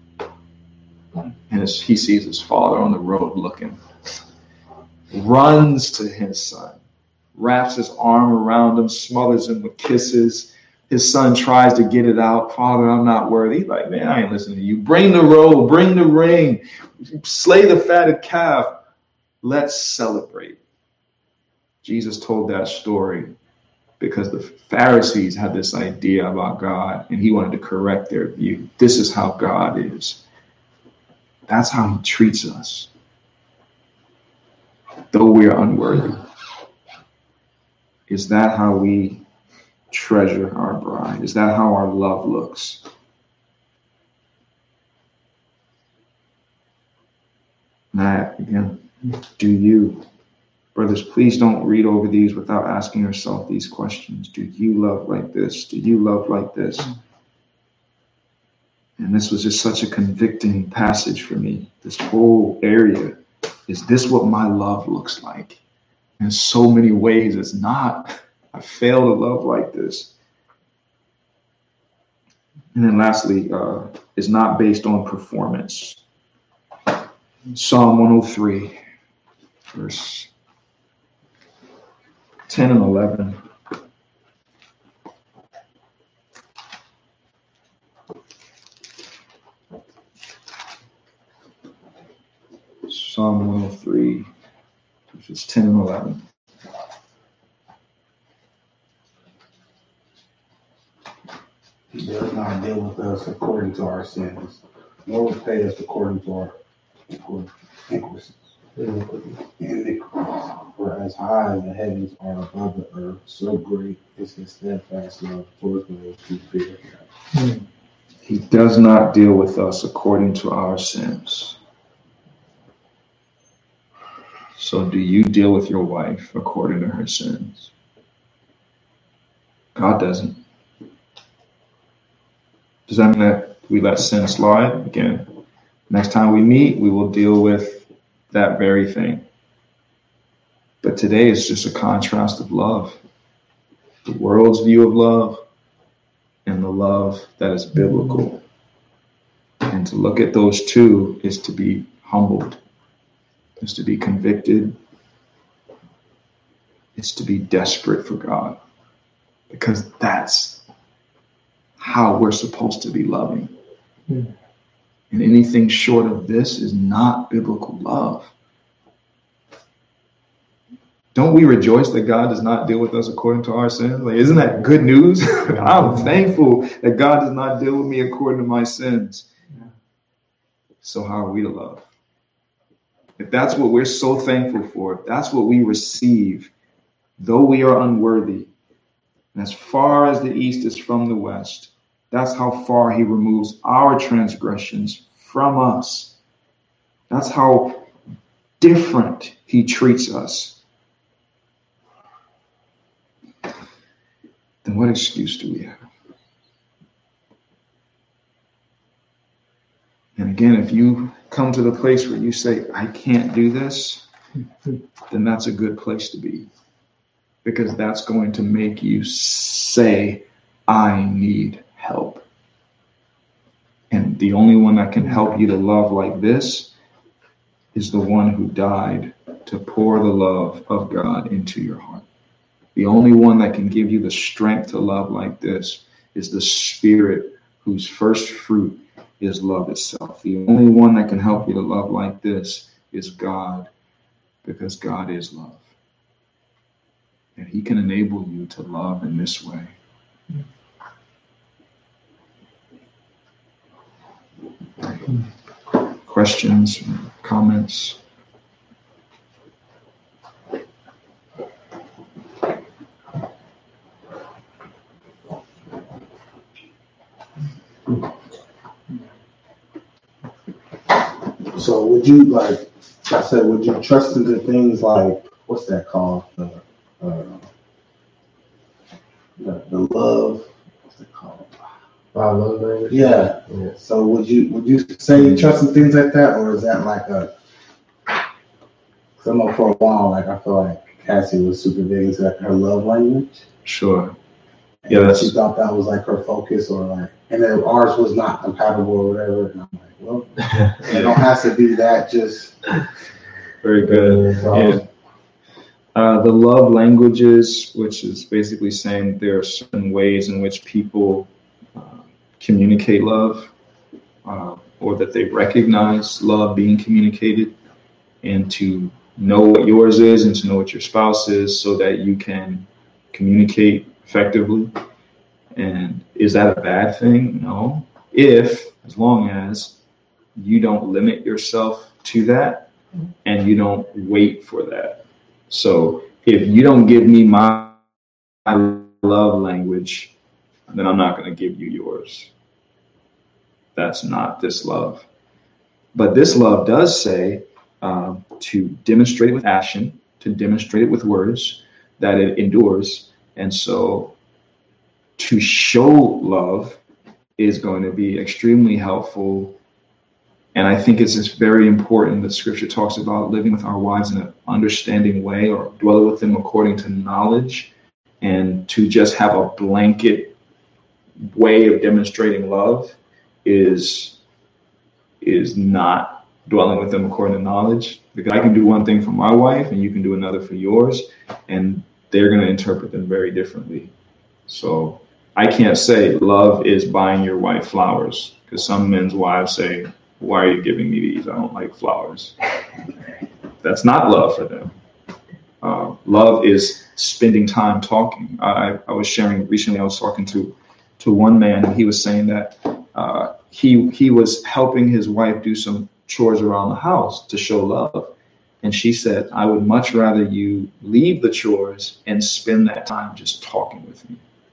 And he sees his father on the road looking, runs to his son, wraps his arm around him, smothers him with kisses. His son tries to get it out. Father, I'm not worthy. He's like, man, I ain't listening to you. Bring the robe, bring the ring, slay the fatted calf. Let's celebrate. Jesus told that story because the Pharisees had this idea about God, and he wanted to correct their view. This is how God is. That's how he treats us, though we are unworthy. Is that how we treasure our bride? Is that how our love looks? Matt, again, do you? Brothers, please don't read over these without asking yourself these questions. Do you love like this? Do you love like this? And this was just such a convicting passage for me. This whole area. Is this what my love looks like? In so many ways, it's not. I fail to love like this. And then lastly, it's not based on performance. Psalm 103, verse 10 and 11. Psalm 103, verses 10 and 11. He does not deal with us according to our sins, nor repay us according to our iniquities. For as high as the heavens are above the earth, so great is his steadfast love towards those who fear him. He does not deal with us according to our sins. So do you deal with your wife according to her sins? God doesn't. Does that mean that we let sin slide? Again, next time we meet, we will deal with that very thing. But today is just a contrast of love. The world's view of love and the love that is biblical. And to look at those two is to be humbled, is to be convicted, is to be desperate for God. Because that's how we're supposed to be loving. And anything short of this is not biblical love. Don't we rejoice that God does not deal with us according to our sins? Like, isn't that good news? I'm thankful that God does not deal with me according to my sins. So how are we to love? If that's what we're so thankful for, if that's what we receive, though we are unworthy, and as far as the east is from the west, that's how far he removes our transgressions from us. That's how different he treats us. Then what excuse do we have? And again, if you come to the place where you say, I can't do this, then that's a good place to be. Because that's going to make you say, I need help. And the only one that can help you to love like this is the one who died to pour the love of God into your heart. The only one that can give you the strength to love like this is the Spirit whose first fruit is love itself. The only one that can help you to love like this is God, because God is love. And he can enable you to love in this way. Questions, comments? So would you, like I said, would you trust into things like, what's that called? The love, what's it called? Love language? Yeah. So would you say you trust in things like that, or is that like a? Cause I know for a while, like I feel like Cassie was super big into like her love language. Sure. And Yeah, she thought that was like her focus, or like, and then ours was not compatible or whatever. And I'm like, well, it don't have to be that. Just very good. So, the love languages, which is basically saying there are certain ways in which people communicate love, or that they recognize love being communicated, and to know what yours is and to know what your spouse is so that you can communicate effectively. And is that a bad thing? No. As long as you don't limit yourself to that and you don't wait for that. So if you don't give me my love language, then I'm not going to give you yours. That's not this love. But this love does say to demonstrate it with action, to demonstrate it with words, that it endures. And so to show love is going to be extremely helpful. And I think it's just very important that Scripture talks about living with our wives in an understanding way, or dwell with them according to knowledge. And to just have a blanket way of demonstrating love is not dwelling with them according to knowledge. Because I can do one thing for my wife and you can do another for yours, and they're going to interpret them very differently. So I can't say love is buying your wife flowers, because some men's wives say, why are you giving me these? I don't like flowers. That's not love for them. Love is spending time talking. I was sharing recently, I was talking to one man, and he was saying that he was helping his wife do some chores around the house to show love. And she said, I would much rather you leave the chores and spend that time just talking with me.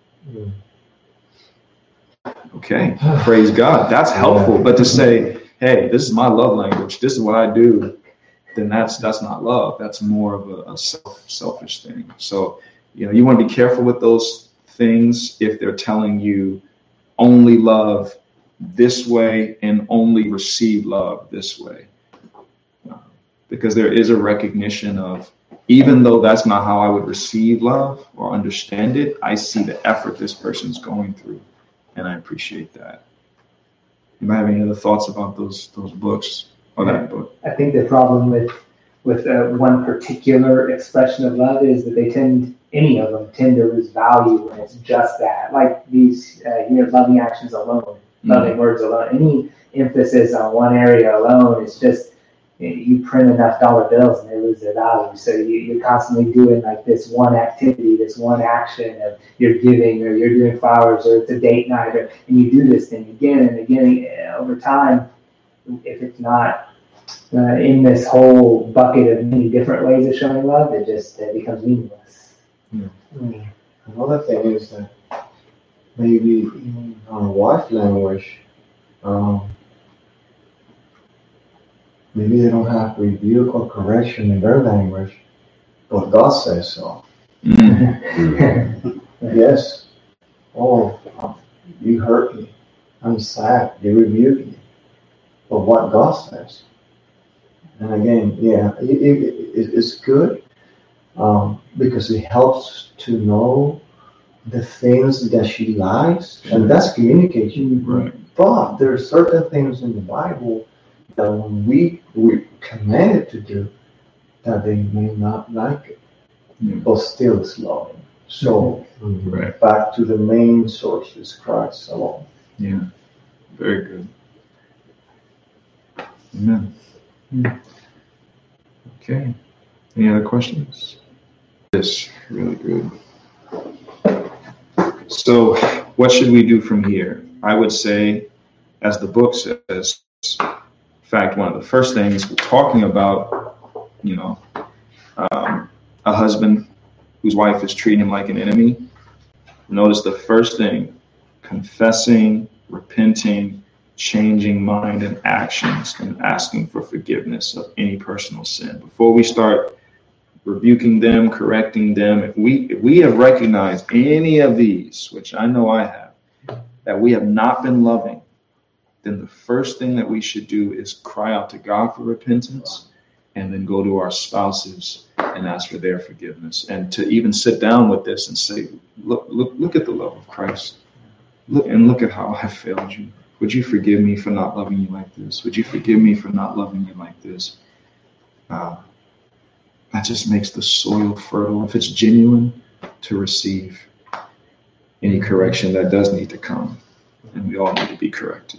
Okay, praise God. That's helpful. But to say, hey, this is my love language, this is what I do, then that's not love. That's more of a selfish thing. So, you want to be careful with those things if they're telling you only love this way and only receive love this way. Because there is a recognition of, even though that's not how I would receive love or understand it, I see the effort this person's going through, and I appreciate that. You might have any other thoughts about those books or that book? I think the problem with one particular expression of love is that any of them tend to lose value when it's just that. Like these loving actions alone, loving words alone. Any emphasis on one area alone, it's just, you print enough dollar bills and they lose their value. So you're constantly doing like this one activity, this one action of you're giving, or you're doing flowers, or it's a date night, and you do this thing again and again. Over time, if it's not in this whole bucket of many different ways of showing love, it just becomes meaningless. Another thing is that maybe in our wife language, maybe they don't have rebuke or correction in their language, but God says so. Yes. Oh, you hurt me. I'm sad. You rebuke me. But what God says. And again, it's good because it helps to know the things that she likes, and that's communication. Right. But there are certain things in the Bible that when we commanded to do, that they may not like it, but still it's loving. So back to the main source is Christ alone. Yeah, very good. Amen. Okay. Any other questions? Yes, really good. So, what should we do from here? I would say, as the book says, in fact, one of the first things we're talking about, a husband whose wife is treating him like an enemy. Notice the first thing: confessing, repenting, changing mind and actions, and asking for forgiveness of any personal sin. Before we start rebuking them, correcting them, if we have recognized any of these, which I know I have, that we have not been loving, then the first thing that we should do is cry out to God for repentance, and then go to our spouses and ask for their forgiveness, and to even sit down with this and say, look at the love of Christ. Look at how I failed you. Would you forgive me for not loving you like this? Would you forgive me for not loving you like this? That just makes the soil fertile, if it's genuine, to receive any correction that does need to come. And we all need to be corrected.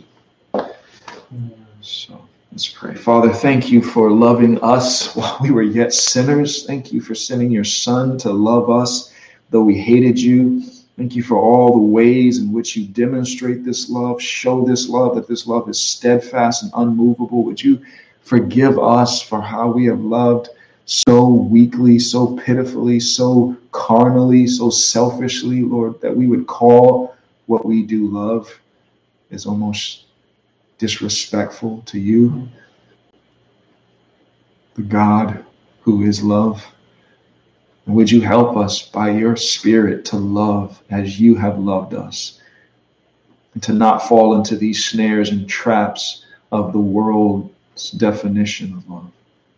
So let's pray. Father, thank you for loving us while we were yet sinners. Thank you for sending your Son to love us, though we hated you. Thank you for all the ways in which you demonstrate this love, show this love, that this love is steadfast and unmovable. Would you forgive us for how we have loved so weakly, so pitifully, so carnally, so selfishly, Lord, that we would call what we do love is almost disrespectful to you, the God who is love. And would you help us by your Spirit to love as you have loved us, and to not fall into these snares and traps of the world's definition of love.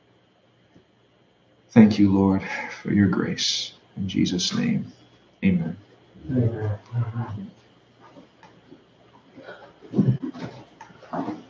Thank you, Lord, for your grace. In Jesus' name, amen. Amen.